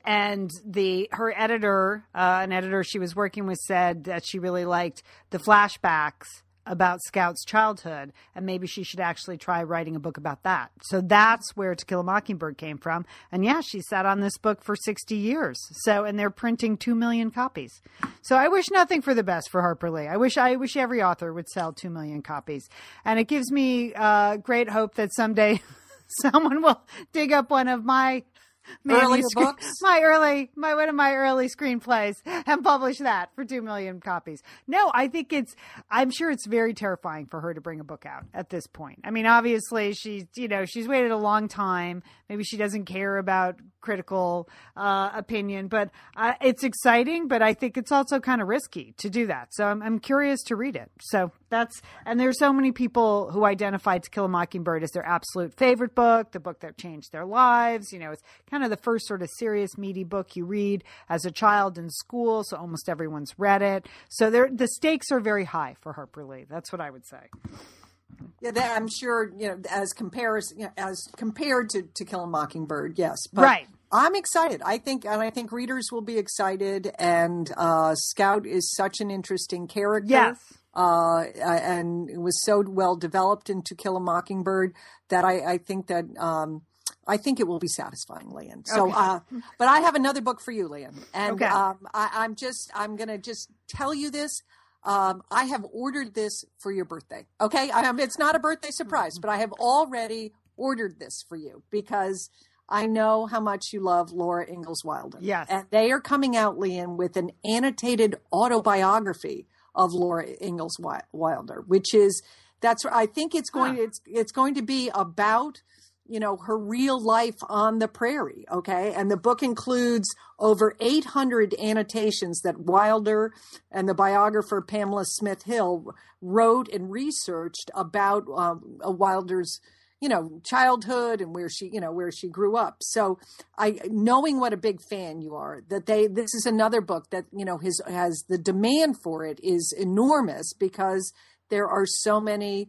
her editor, an editor she was working with, said that she really liked the flashbacks about Scout's childhood, and maybe she should actually try writing a book about that. So that's where To Kill a Mockingbird came from. And she sat on this book for 60 years. So, and they're printing 2 million copies. So I wish nothing for the best for Harper Lee. I wish every author would sell 2 million copies. And it gives me great hope that someday someone will dig up one of my earlier books, one of my early screenplays, and publish that for 2 million copies. No, I'm sure it's very terrifying for her to bring a book out at this point. I mean, obviously she's waited a long time. Maybe she doesn't care about critical opinion, but it's exciting, but I think it's also kind of risky to do that. So I'm curious to read it. So And there's so many people who identify To Kill a Mockingbird as their absolute favorite book, the book that changed their lives. It's kind of the first sort of serious, meaty book you read as a child in school. So almost everyone's read it. So the stakes are very high for Harper Lee. That's what I would say. Yeah, that I'm sure, as compared to Kill a Mockingbird, yes. But right. I'm excited. I think readers will be excited. And Scout is such an interesting character. Yes. And it was so well developed in To Kill a Mockingbird that I think that I think it will be satisfying, Lian. So, okay. But I have another book for you, Lian. And okay. I'm going to just tell you this. I have ordered this for your birthday. Okay. It's not a birthday surprise, but I have already ordered this for you because I know how much you love Laura Ingalls Wilder. Yes. And they are coming out, Lian, with an annotated autobiography of Laura Ingalls Wilder, I think it's going to be about, her real life on the prairie. Okay. And the book includes over 800 annotations that Wilder and the biographer Pamela Smith Hill wrote and researched about Wilder's, childhood and where she grew up. So knowing what a big fan you are, this is another book that, has the demand for it is enormous because there are so many,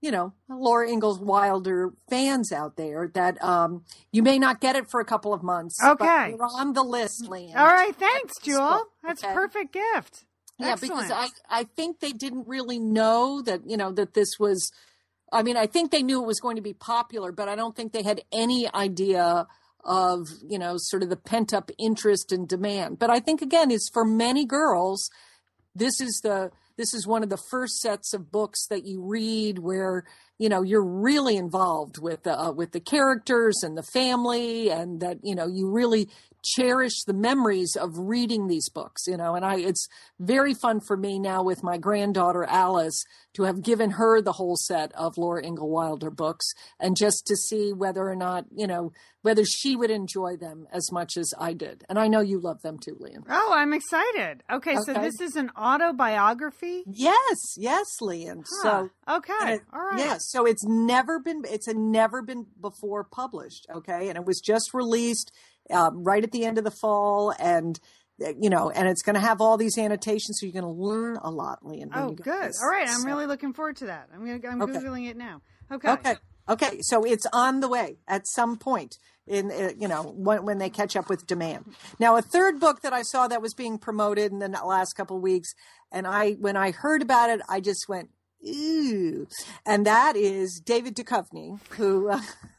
Laura Ingalls Wilder fans out there that you may not get it for a couple of months. Okay. But you're on the list, Lian. All right. Thanks, Jewel. That's a perfect gift. Yeah, Excellent. because I think they didn't really know that, that this was, I think they knew it was going to be popular, but I don't think they had any idea of, sort of the pent up interest and demand. But I think, again, is for many girls, this is one of the first sets of books that you read where, you're really involved with the characters and the family and that, you really cherish the memories of reading these books, and it's very fun for me now with my granddaughter, Alice, to have given her the whole set of Laura Ingalls Wilder books and just to see whether or not, whether she would enjoy them as much as I did. And I know you love them too, Lian. Oh, I'm excited. Okay. So this is an autobiography? Yes, Lian. Huh. So okay. All right. Yeah. So it's never been before published. Okay. And it was just released right at the end of the fall, and and it's going to have all these annotations, so you're going to learn a lot, Lian. Oh, good. All right, I'm really looking forward to that. I'm Googling it now. Okay. So it's on the way at some point in when they catch up with demand. Now, a third book that I saw that was being promoted in the last couple of weeks, and when I heard about it, I just went ooh, and that is David Duchovny, who.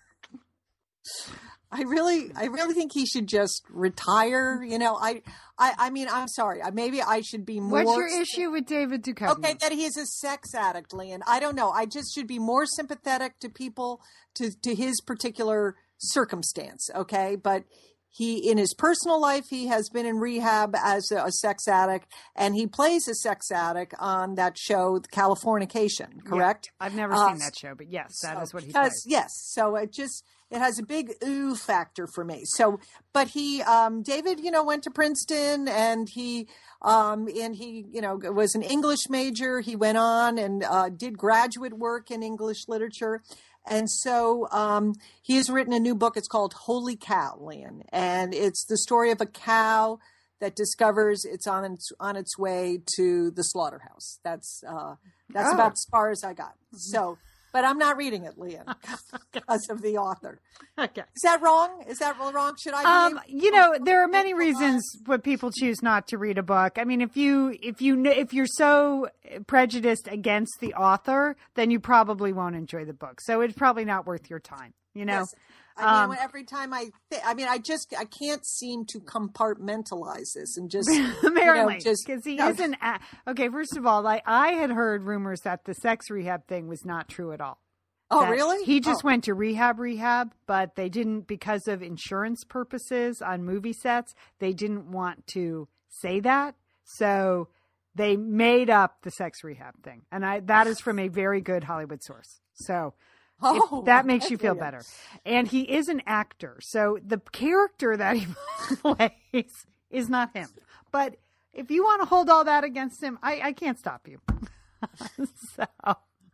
I really think he should just retire. I mean, I'm sorry. Maybe I should be more. What's your issue with David Duchovny? Okay, that he is a sex addict, Lian. I don't know. I just should be more sympathetic to people, to his particular circumstance. Okay, but in his personal life, he has been in rehab as a sex addict, and he plays a sex addict on that show, Californication. Correct? Yeah, I've never seen that show, but yes, that is what he plays. Yes, so it has a big ooh factor for me. So, but he, David, went to Princeton, and he was an English major. He went on and did graduate work in English literature. And so he has written a new book. It's called Holy Cow, Lian. And it's the story of a cow that discovers it's on its way to the slaughterhouse. That's about as far as I got. So, but I'm not reading it, Lian, because of the author. Okay. Is that wrong? Wrong? Should I be there are many reasons why people choose not to read a book. I mean, if you're so prejudiced against the author, then you probably won't enjoy the book. So it's probably not worth your time, Yes. Every time I can't seem to compartmentalize this and just apparently because he isn't. Okay, first of all, I had heard rumors that the sex rehab thing was not true at all. Oh, really? He just went to rehab, but they didn't, because of insurance purposes on movie sets, they didn't want to say that. So they made up the sex rehab thing. And that is from a very good Hollywood source. So if that makes you feel better. And he is an actor. So the character that he plays is not him. But if you want to hold all that against him, I can't stop you. So.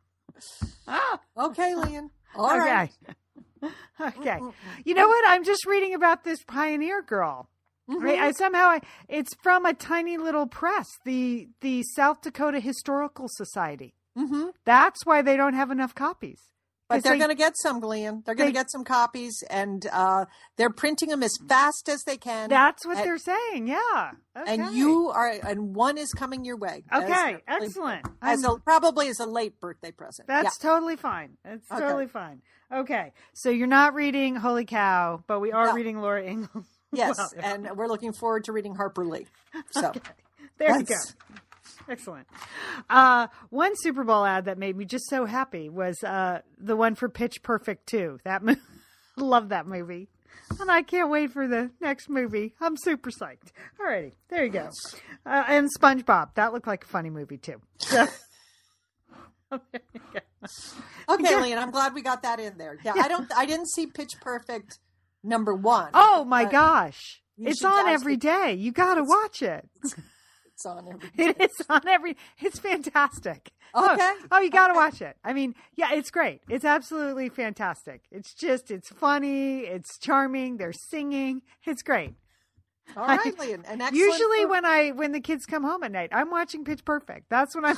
Okay, Lian. All right. Okay. You know what? I'm just reading about this pioneer girl. Right? It's from a tiny little press, the South Dakota Historical Society. Mm-hmm. That's why they don't have enough copies. But they're going to get some, Glenn. They're going to get some copies, and they're printing them as fast as they can. That's what they're saying. Yeah. Okay. And one is coming your way. Okay. Excellent. Probably as a late birthday present. That's totally fine. That's totally fine. Okay. So you're not reading Holy Cow, but we are reading Laura Ingalls. Yes. And we're looking forward to reading Harper Lee. So there you go. Excellent. One Super Bowl ad that made me just so happy was the one for Pitch Perfect 2. Love that movie. And I can't wait for the next movie. I'm super psyched. Alrighty, there you go. And SpongeBob. That looked like a funny movie too. So, okay, Lian, I'm glad we got that in there. Yeah, I didn't see Pitch Perfect #1. Oh my gosh. It's on every day. You got to watch it. It's on every day. It is on it's fantastic. Okay. Oh, you got to watch it. I mean, yeah, it's great. It's absolutely fantastic. It's funny. It's charming. They're singing. It's great. All right, Lian. An excellent usually when the kids come home at night, I'm watching Pitch Perfect. That's when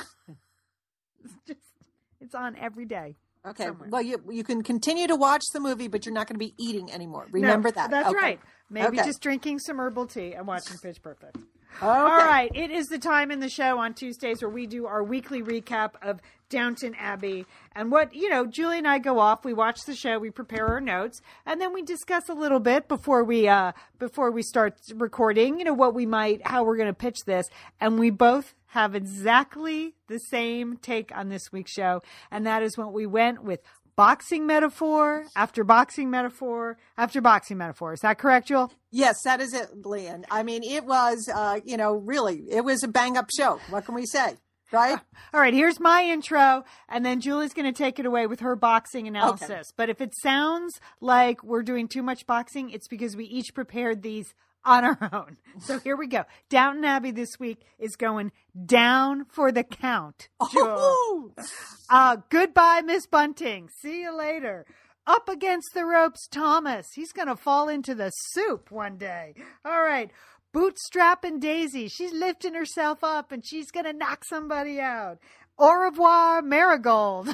it's on every day. Okay. Somewhere. Well, you can continue to watch the movie, but you're not going to be eating anymore. Remember that. That's okay. right. Maybe just drinking some herbal tea and watching Pitch Perfect. Okay. All right. It is the time in the show on Tuesdays where we do our weekly recap of Downton Abbey. And Julie and I go off. We watch the show. We prepare our notes. And then we discuss a little bit before we start recording, how we're going to pitch this. And we both have exactly the same take on this week's show. And that is when we went with boxing metaphor after boxing metaphor after boxing metaphor. Is that correct, Jewel? Yes, that is it, Lian. I mean, it was, really, it was a bang-up show. What can we say, right? All right, here's my intro, and then Julie's going to take it away with her boxing analysis. Okay. But if it sounds like we're doing too much boxing, it's because we each prepared these on our own. So here we go. Downton Abbey this week is going down for the count. Oh! Goodbye, Miss Bunting. See you later. Up against the ropes, Thomas. He's going to fall into the soup one day. All right. Bootstrap and Daisy. She's lifting herself up and she's going to knock somebody out. Au revoir, Marigold.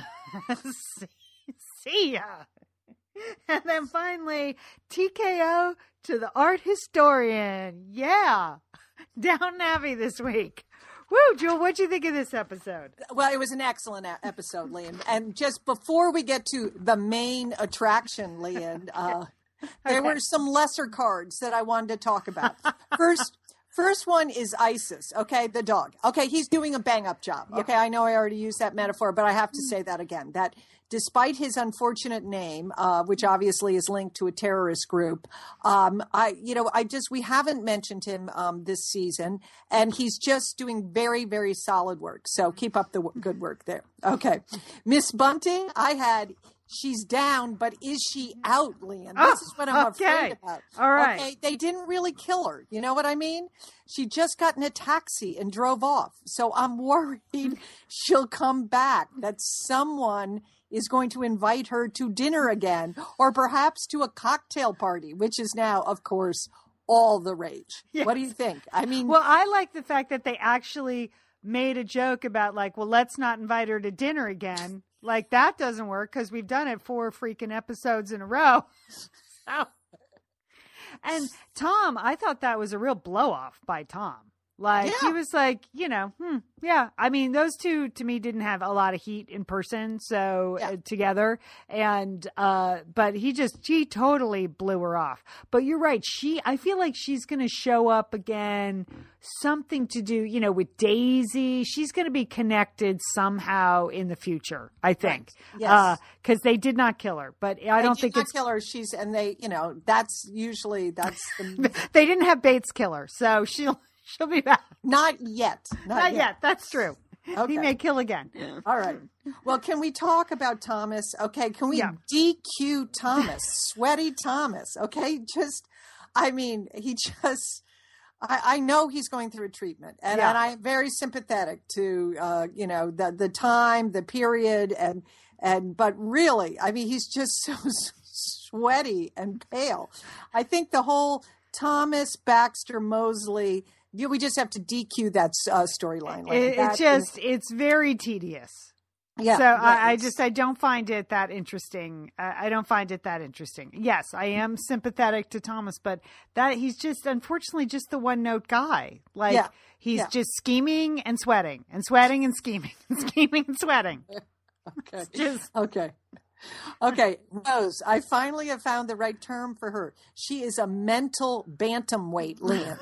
See ya. And then finally, TKO to the art historian. Yeah. Downton Abbey this week. Woo, Jewel, what'd you think of this episode? Well, it was an excellent episode, Lian. And just before we get to the main attraction, Lian, there were some lesser cards that I wanted to talk about. First one is Isis, okay, the dog. Okay, he's doing a bang-up job. Okay, I know I already used that metaphor, but I have to say that again, that despite his unfortunate name, which obviously is linked to a terrorist group, we haven't mentioned him this season, and he's just doing very, very solid work. So keep up the good work there. Okay. Miss Bunting, she's down, but is she out, Lian? This is what I'm afraid about. All right. Okay, they didn't really kill her. You know what I mean? She just got in a taxi and drove off. So I'm worried she'll come back, that someone is going to invite her to dinner again, or perhaps to a cocktail party, which is now, of course, all the rage. Yes. What do you think? I mean, well, I like the fact that they actually made a joke about let's not invite her to dinner again. Like, that doesn't work because we've done it 4 freaking episodes in a row. So. And Tom, I thought that was a real blow off by Tom. He was like, yeah. I mean, those two to me didn't have a lot of heat in person, together. And, but he totally blew her off. But you're right. I feel like she's going to show up again, something to do, with Daisy. She's going to be connected somehow in the future, I think. Right. Yes. Cause they did not kill her, but I don't think it's kill her. That's the, they didn't have Bates kill her. So she'll be back. Not yet. Not yet. That's true. Okay. He may kill again. All right. Well, can we talk about Thomas? Okay. Can we DQ Thomas? Sweaty Thomas. Okay. I know he's going through a treatment, and I'm very sympathetic to the time, the period, but really, I mean, he's just so sweaty and pale. I think the whole Thomas Baxter Mosley, we just have to DQ that storyline. It's very tedious. Yeah. So I don't find it that interesting. I don't find it that interesting. Yes, I am sympathetic to Thomas, but that he's just unfortunately just the one note guy. He's just scheming and sweating and sweating and scheming and scheming and sweating. Okay. Okay. Rose, I finally have found the right term for her. She is a mental bantamweight, Lian.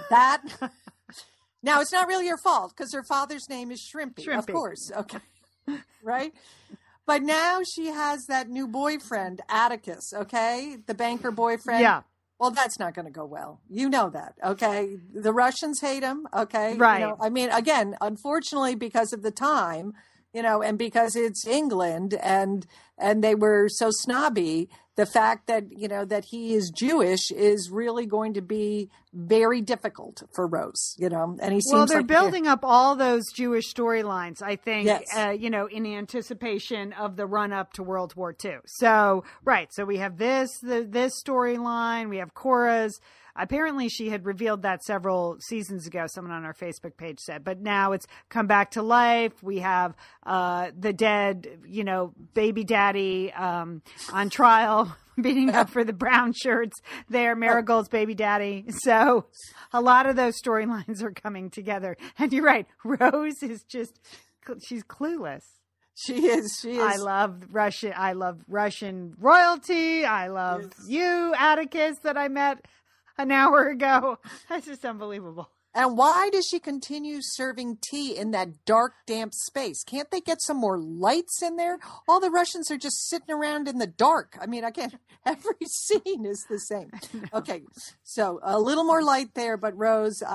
Now it's not really her fault because her father's name is Shrimpy. Of course. Okay. Right? But now she has that new boyfriend, Atticus, okay? The banker boyfriend. Yeah. Well, that's not going to go well. You know that, okay? The Russians hate him, okay? Right. I mean, again, unfortunately, because of the time, and because it's England and they were so snobby, the fact that, that he is Jewish is really going to be very difficult for Rose, and he seems they're building up all those Jewish storylines, I think, yes. In anticipation of the run up to World War II. So, right. So we have this storyline, we have Cora's. Apparently she had revealed that several seasons ago, someone on our Facebook page said, but now it's come back to life. We have the dead, baby daddy on trial, beating up for the brown shirts there, Marigold's baby daddy. So a lot of those storylines are coming together. And you're right, Rose is she's clueless. She is. I love Russian royalty. I love you, Atticus, that I met an hour ago. That's just unbelievable. And why does she continue serving tea in that dark, damp space? Can't they get some more lights in there? All the Russians are just sitting around in the dark. I mean, again, every scene is the same. Okay, so a little more light there, but Rose,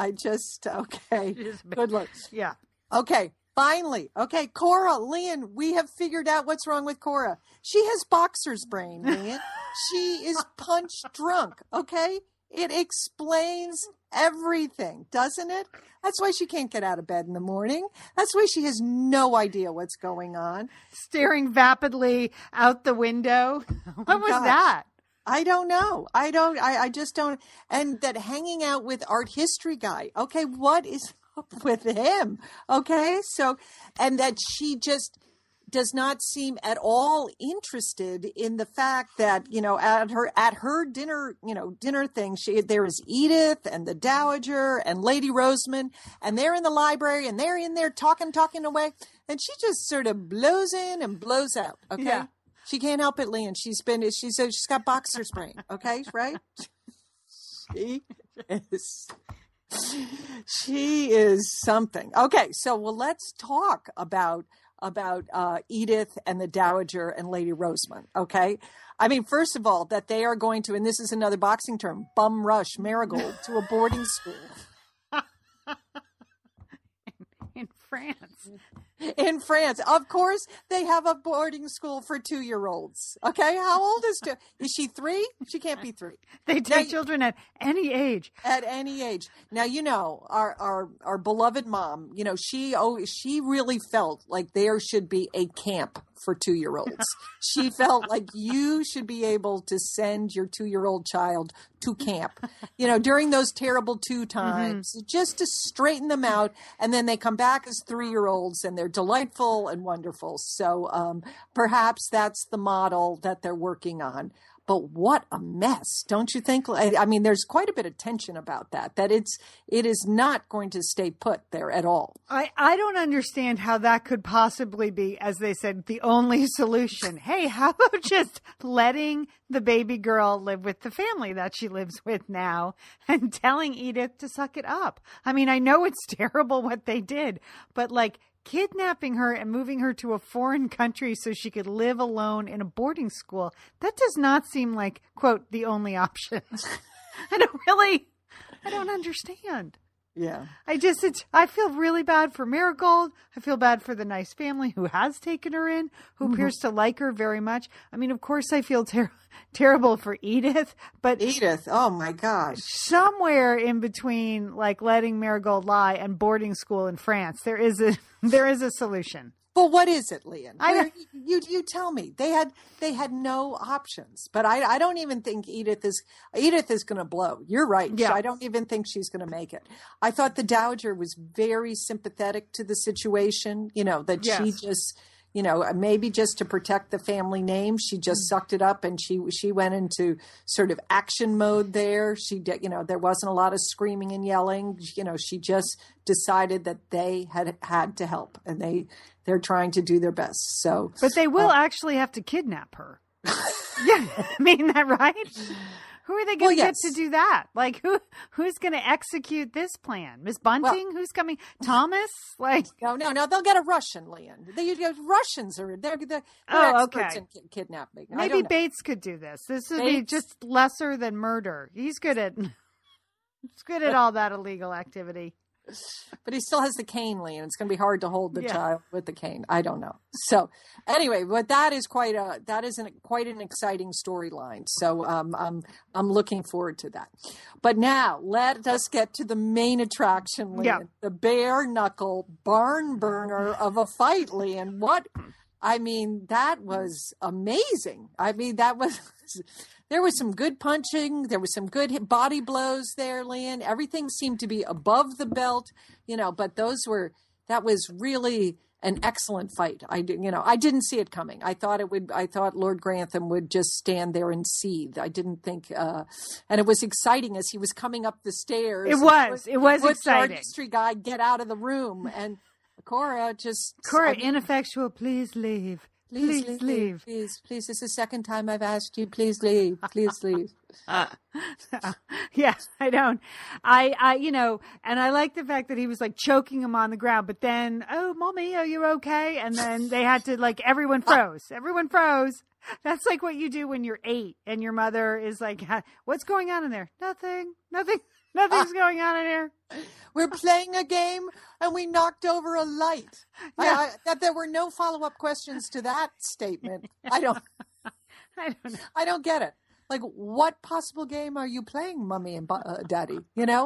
good luck. Yeah. Okay. Finally, okay, Cora, Lian, we have figured out what's wrong with Cora. She has boxer's brain, Lian. She is punch drunk, okay? It explains everything, doesn't it? That's why she can't get out of bed in the morning. That's why she has no idea what's going on. Staring vapidly out the window. What was that? I don't know. I just don't. And that hanging out with art history guy. Okay, what is up with him? Okay, so, and that she just does not seem at all interested in the fact that, at her dinner thing, there is Edith and the Dowager and Lady Rosamond, and they're in the library and they're in there talking away. And she just sort of blows in and blows out. Okay. Yeah. She can't help it, Lian. She's got boxer's brain. Okay. Right. She is something. Okay. So, let's talk about Edith and the Dowager and Lady Rosamond, okay? I mean, first of all, that they are going to, and this is another boxing term, bum rush Marigold to a boarding school. In France. In France. Of course, they have a boarding school for 2-year-olds. Okay, how old is she 3? She can't be 3. They take children at any age. At any age. Now, our beloved mom, she really felt like there should be a camp for 2-year-olds. She felt like you should be able to send your 2-year-old child to camp, during those terrible 2 times, just to straighten them out. And then they come back as 3-year-olds and they're delightful and wonderful. So perhaps that's the model that they're working on. But what a mess, don't you think? I mean, there's quite a bit of tension about that it is not going to stay put there at all. I don't understand how that could possibly be, as they said, the only solution. Hey, how about just letting the baby girl live with the family that she lives with now and telling Edith to suck it up? I mean, I know it's terrible what they did, but kidnapping her and moving her to a foreign country so she could live alone in a boarding school, that does not seem like, quote, the only option. I don't understand. Yeah. I feel really bad for Marigold. I feel bad for the nice family who has taken her in, who appears to like her very much. I mean, of course, I feel terrible for Edith, but Edith, oh my gosh. Somewhere in between, like letting Marigold lie and boarding school in France, there is a solution. Well, what is it, Lian? You tell me. They had no options. But I don't even think Edith is going to blow. You're right. Yeah. I don't even think she's going to make it. I thought the Dowager was very sympathetic to the situation. That she just, maybe just to protect the family name, she just sucked it up and she went into sort of action mode there. She did, there wasn't a lot of screaming and yelling. She just decided that they had to help, and they're trying to do their best. So, but they will actually have to kidnap her. Yeah, I mean that, right? Who are they going to get to do that? Like who's going to execute this plan? Miss Bunting? Who's coming? Thomas? Like no. They'll get a Russian, Lian. Russians are they're experts in kidnapping. Maybe Bates could do this. This would be just lesser than murder. He's good at all that illegal activity. But he still has the cane, Lian. It's going to be hard to hold the child with the cane. I don't know. So anyway, but that is quite an exciting storyline. So I'm looking forward to that. But now let us get to the main attraction, Lian. The bare knuckle barn burner of a fight, Lian. That was amazing. There was some good punching. There was some good body blows there, Lian. Everything seemed to be above the belt, but that was really an excellent fight. I didn't see it coming. I thought Lord Grantham would just stand there and seethe. I didn't think, and it was exciting as he was coming up the stairs. It was exciting. Artistry guy, get out of the room. And Cora, ineffectual, please leave. Please leave. Please. This is the second time I've asked you. Please leave. Please leave. Yeah, I don't. And I like the fact that he was like choking him on the ground, but then, oh, Mommy, are you okay? And then they had to everyone froze. Everyone froze. That's like what you do when you're 8 and your mother is like, what's going on in there? Nothing's going on in here. We're playing a game and we knocked over a light. Yeah. That there were no follow-up questions to that statement. I don't know. I don't get it. Like, what possible game are you playing, Mommy and Daddy?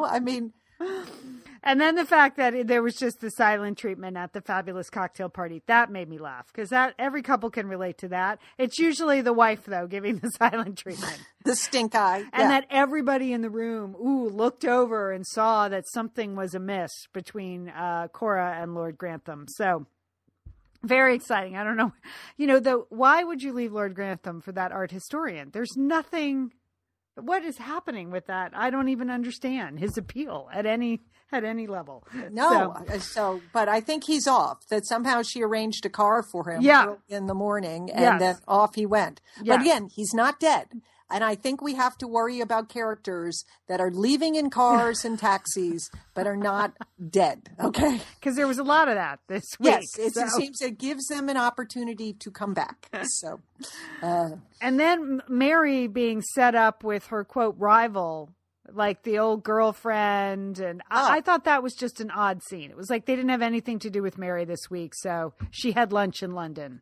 And then the fact that there was just the silent treatment at the fabulous cocktail party, that made me laugh, because that every couple can relate to that. It's usually the wife, though, giving the silent treatment. The stink eye. And that everybody in the room, looked over and saw that something was amiss between Cora and Lord Grantham. So very exciting. I don't know. Why would you leave Lord Grantham for that art historian? There's nothing. What is happening with that? I don't even understand his appeal at any level. No. But I think he's off. That somehow she arranged a car for him in the morning, and then off he went. Yes. But again, he's not dead. And I think we have to worry about characters that are leaving in cars and taxis, but are not dead. Okay. Because there was a lot of that this week. Yes. It seems it gives them an opportunity to come back. So, and then Mary being set up with her quote rival, like the old girlfriend. And I thought that was just an odd scene. It was like they didn't have anything to do with Mary this week. So she had lunch in London.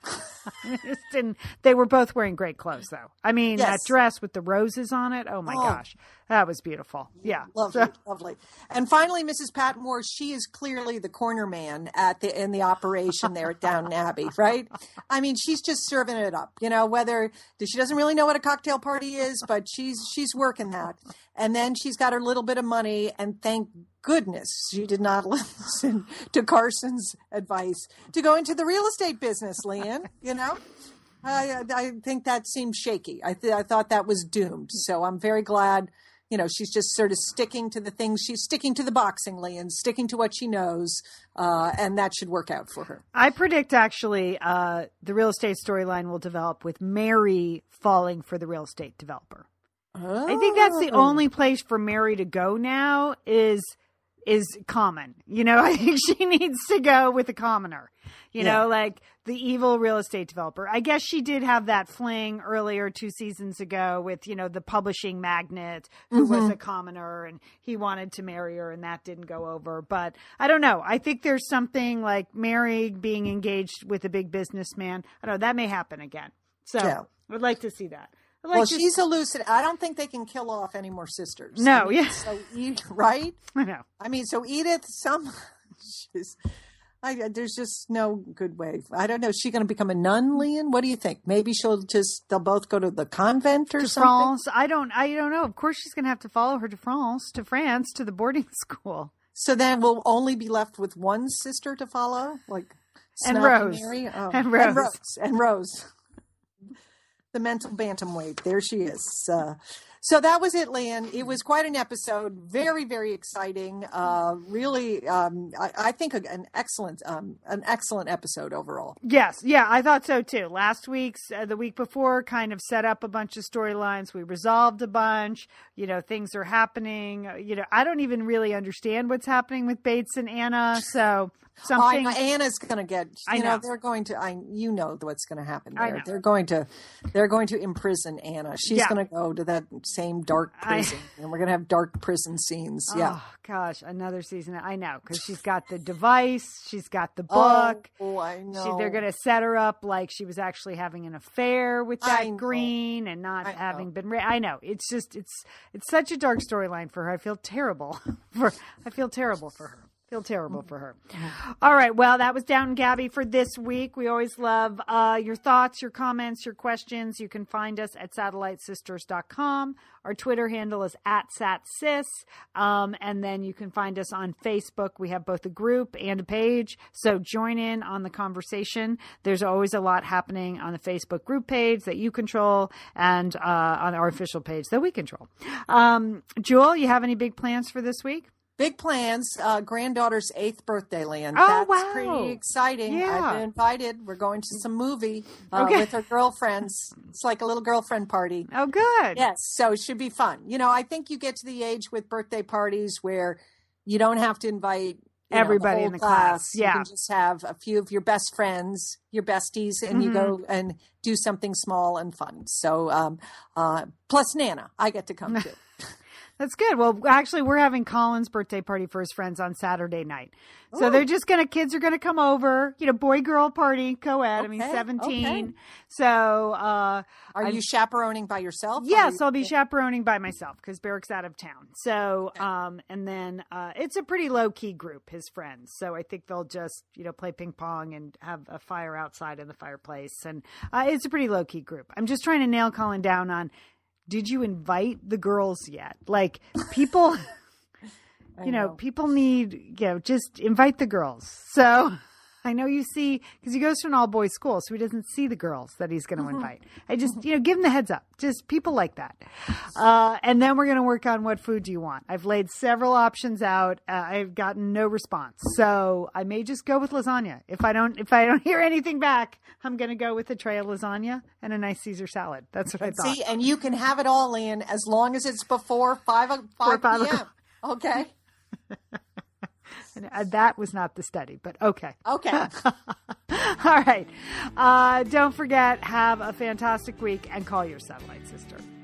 They were both wearing great clothes, though. That dress with the roses on it. Oh my gosh, that was beautiful. Yeah, lovely. And finally, Mrs. Patmore, she is clearly the corner man in the operation there at Downton Abbey, right? She's just serving it up. Whether she doesn't really know what a cocktail party is, but she's working that. And then she's got her little bit of money, and thank goodness she did not listen to Carson's advice to go into the real estate business, Lian. I think that seemed shaky. I thought that was doomed. So I'm very glad, she's just sort of sticking to the things. She's sticking to the boxing, Lian, sticking to what she knows, and that should work out for her. I predict, actually, the real estate storyline will develop with Mary falling for the real estate developer. I think that's the only place for Mary to go now is is common. I think she needs to go with a commoner. Like the evil real estate developer. I guess she did have that fling earlier 2 seasons ago with, the publishing magnate who was a commoner and he wanted to marry her and that didn't go over. But I don't know. I think there's something like Mary being engaged with a big businessman. I don't know. That may happen again. So I would like to see that. She's elusive. I don't think they can kill off any more sisters. No, So, right? I know. So Edith, there's just no good way. I don't know. Is she going to become a nun, Lian? What do you think? Maybe they'll both go to the convent or something? France. I don't know. Of course she's going to have to follow her to France, to the boarding school. So then we'll only be left with one sister to follow? And Rose. Mary? Oh. And Rose. And Rose. The mental bantamweight. There she is. So that was it, Lian. It was quite an episode. Very, very exciting. Really, I think an excellent episode overall. Yes. Yeah, I thought so too. Last week's, the week before kind of set up a bunch of storylines. We resolved a bunch, things are happening. I don't even really understand what's happening with Bates and Anna. So something. Anna's going to get, they're going to, what's going to happen there. They're going to imprison Anna. She's going to go to that same dark prison and we're going to have dark prison scenes. Yeah. Oh gosh. Another season. I know. Cause she's got the device. She's got the book. Oh, I know. They're going to set her up like she was actually having an affair with that Green and not having been I know. It's just, it's such a dark storyline for her. I feel terrible for her. All right. Well, that was Downton Gabby for this week. We always love your thoughts, your comments, your questions. You can find us at satellitesisters.com. Our Twitter handle is @SatSis. And then you can find us on Facebook. We have both a group and a page. So join in on the conversation. There's always a lot happening on the Facebook group page that you control and on our official page that we control. Jewel, you have any big plans for this week? Big plans. Granddaughter's 8th birthday, Lian. Oh, That's wow. pretty exciting. Yeah. I've been invited. We're going to some movie with her girlfriends. It's like a little girlfriend party. Oh, good. Yes. So it should be fun. I think you get to the age with birthday parties where you don't have to invite everybody the in the class. Yeah. You can just have a few of your best friends, your besties, and you go and do something small and fun. So plus Nana, I get to come too. That's good. Well, actually, we're having Colin's birthday party for his friends on Saturday night. So they're just kids are going to come over, boy, girl party, co-ed. Okay, 17. Okay. So, are you chaperoning by yourself? Yes, I'll be chaperoning by myself because Barrick's out of town. So, and then, it's a pretty low key group, his friends. So I think they'll just, play ping pong and have a fire outside in the fireplace. And, it's a pretty low key group. I'm just trying to nail Colin down on, did you invite the girls yet? Like people, people need, just invite the girls. So I know you see, because he goes to an all boys school, so he doesn't see the girls that he's going to invite. I just, give him the heads up. Just people like that. And then we're going to work on what food do you want. I've laid several options out. I've gotten no response. So I may just go with lasagna. If I don't hear anything back, I'm going to go with a tray of lasagna and a nice Caesar salad. That's what I thought. See, and you can have it all, Lian, as long as it's before 5 p.m. Okay. And that was not the study, but okay. Okay. All right. Don't forget, have a fantastic week and call your satellite sister.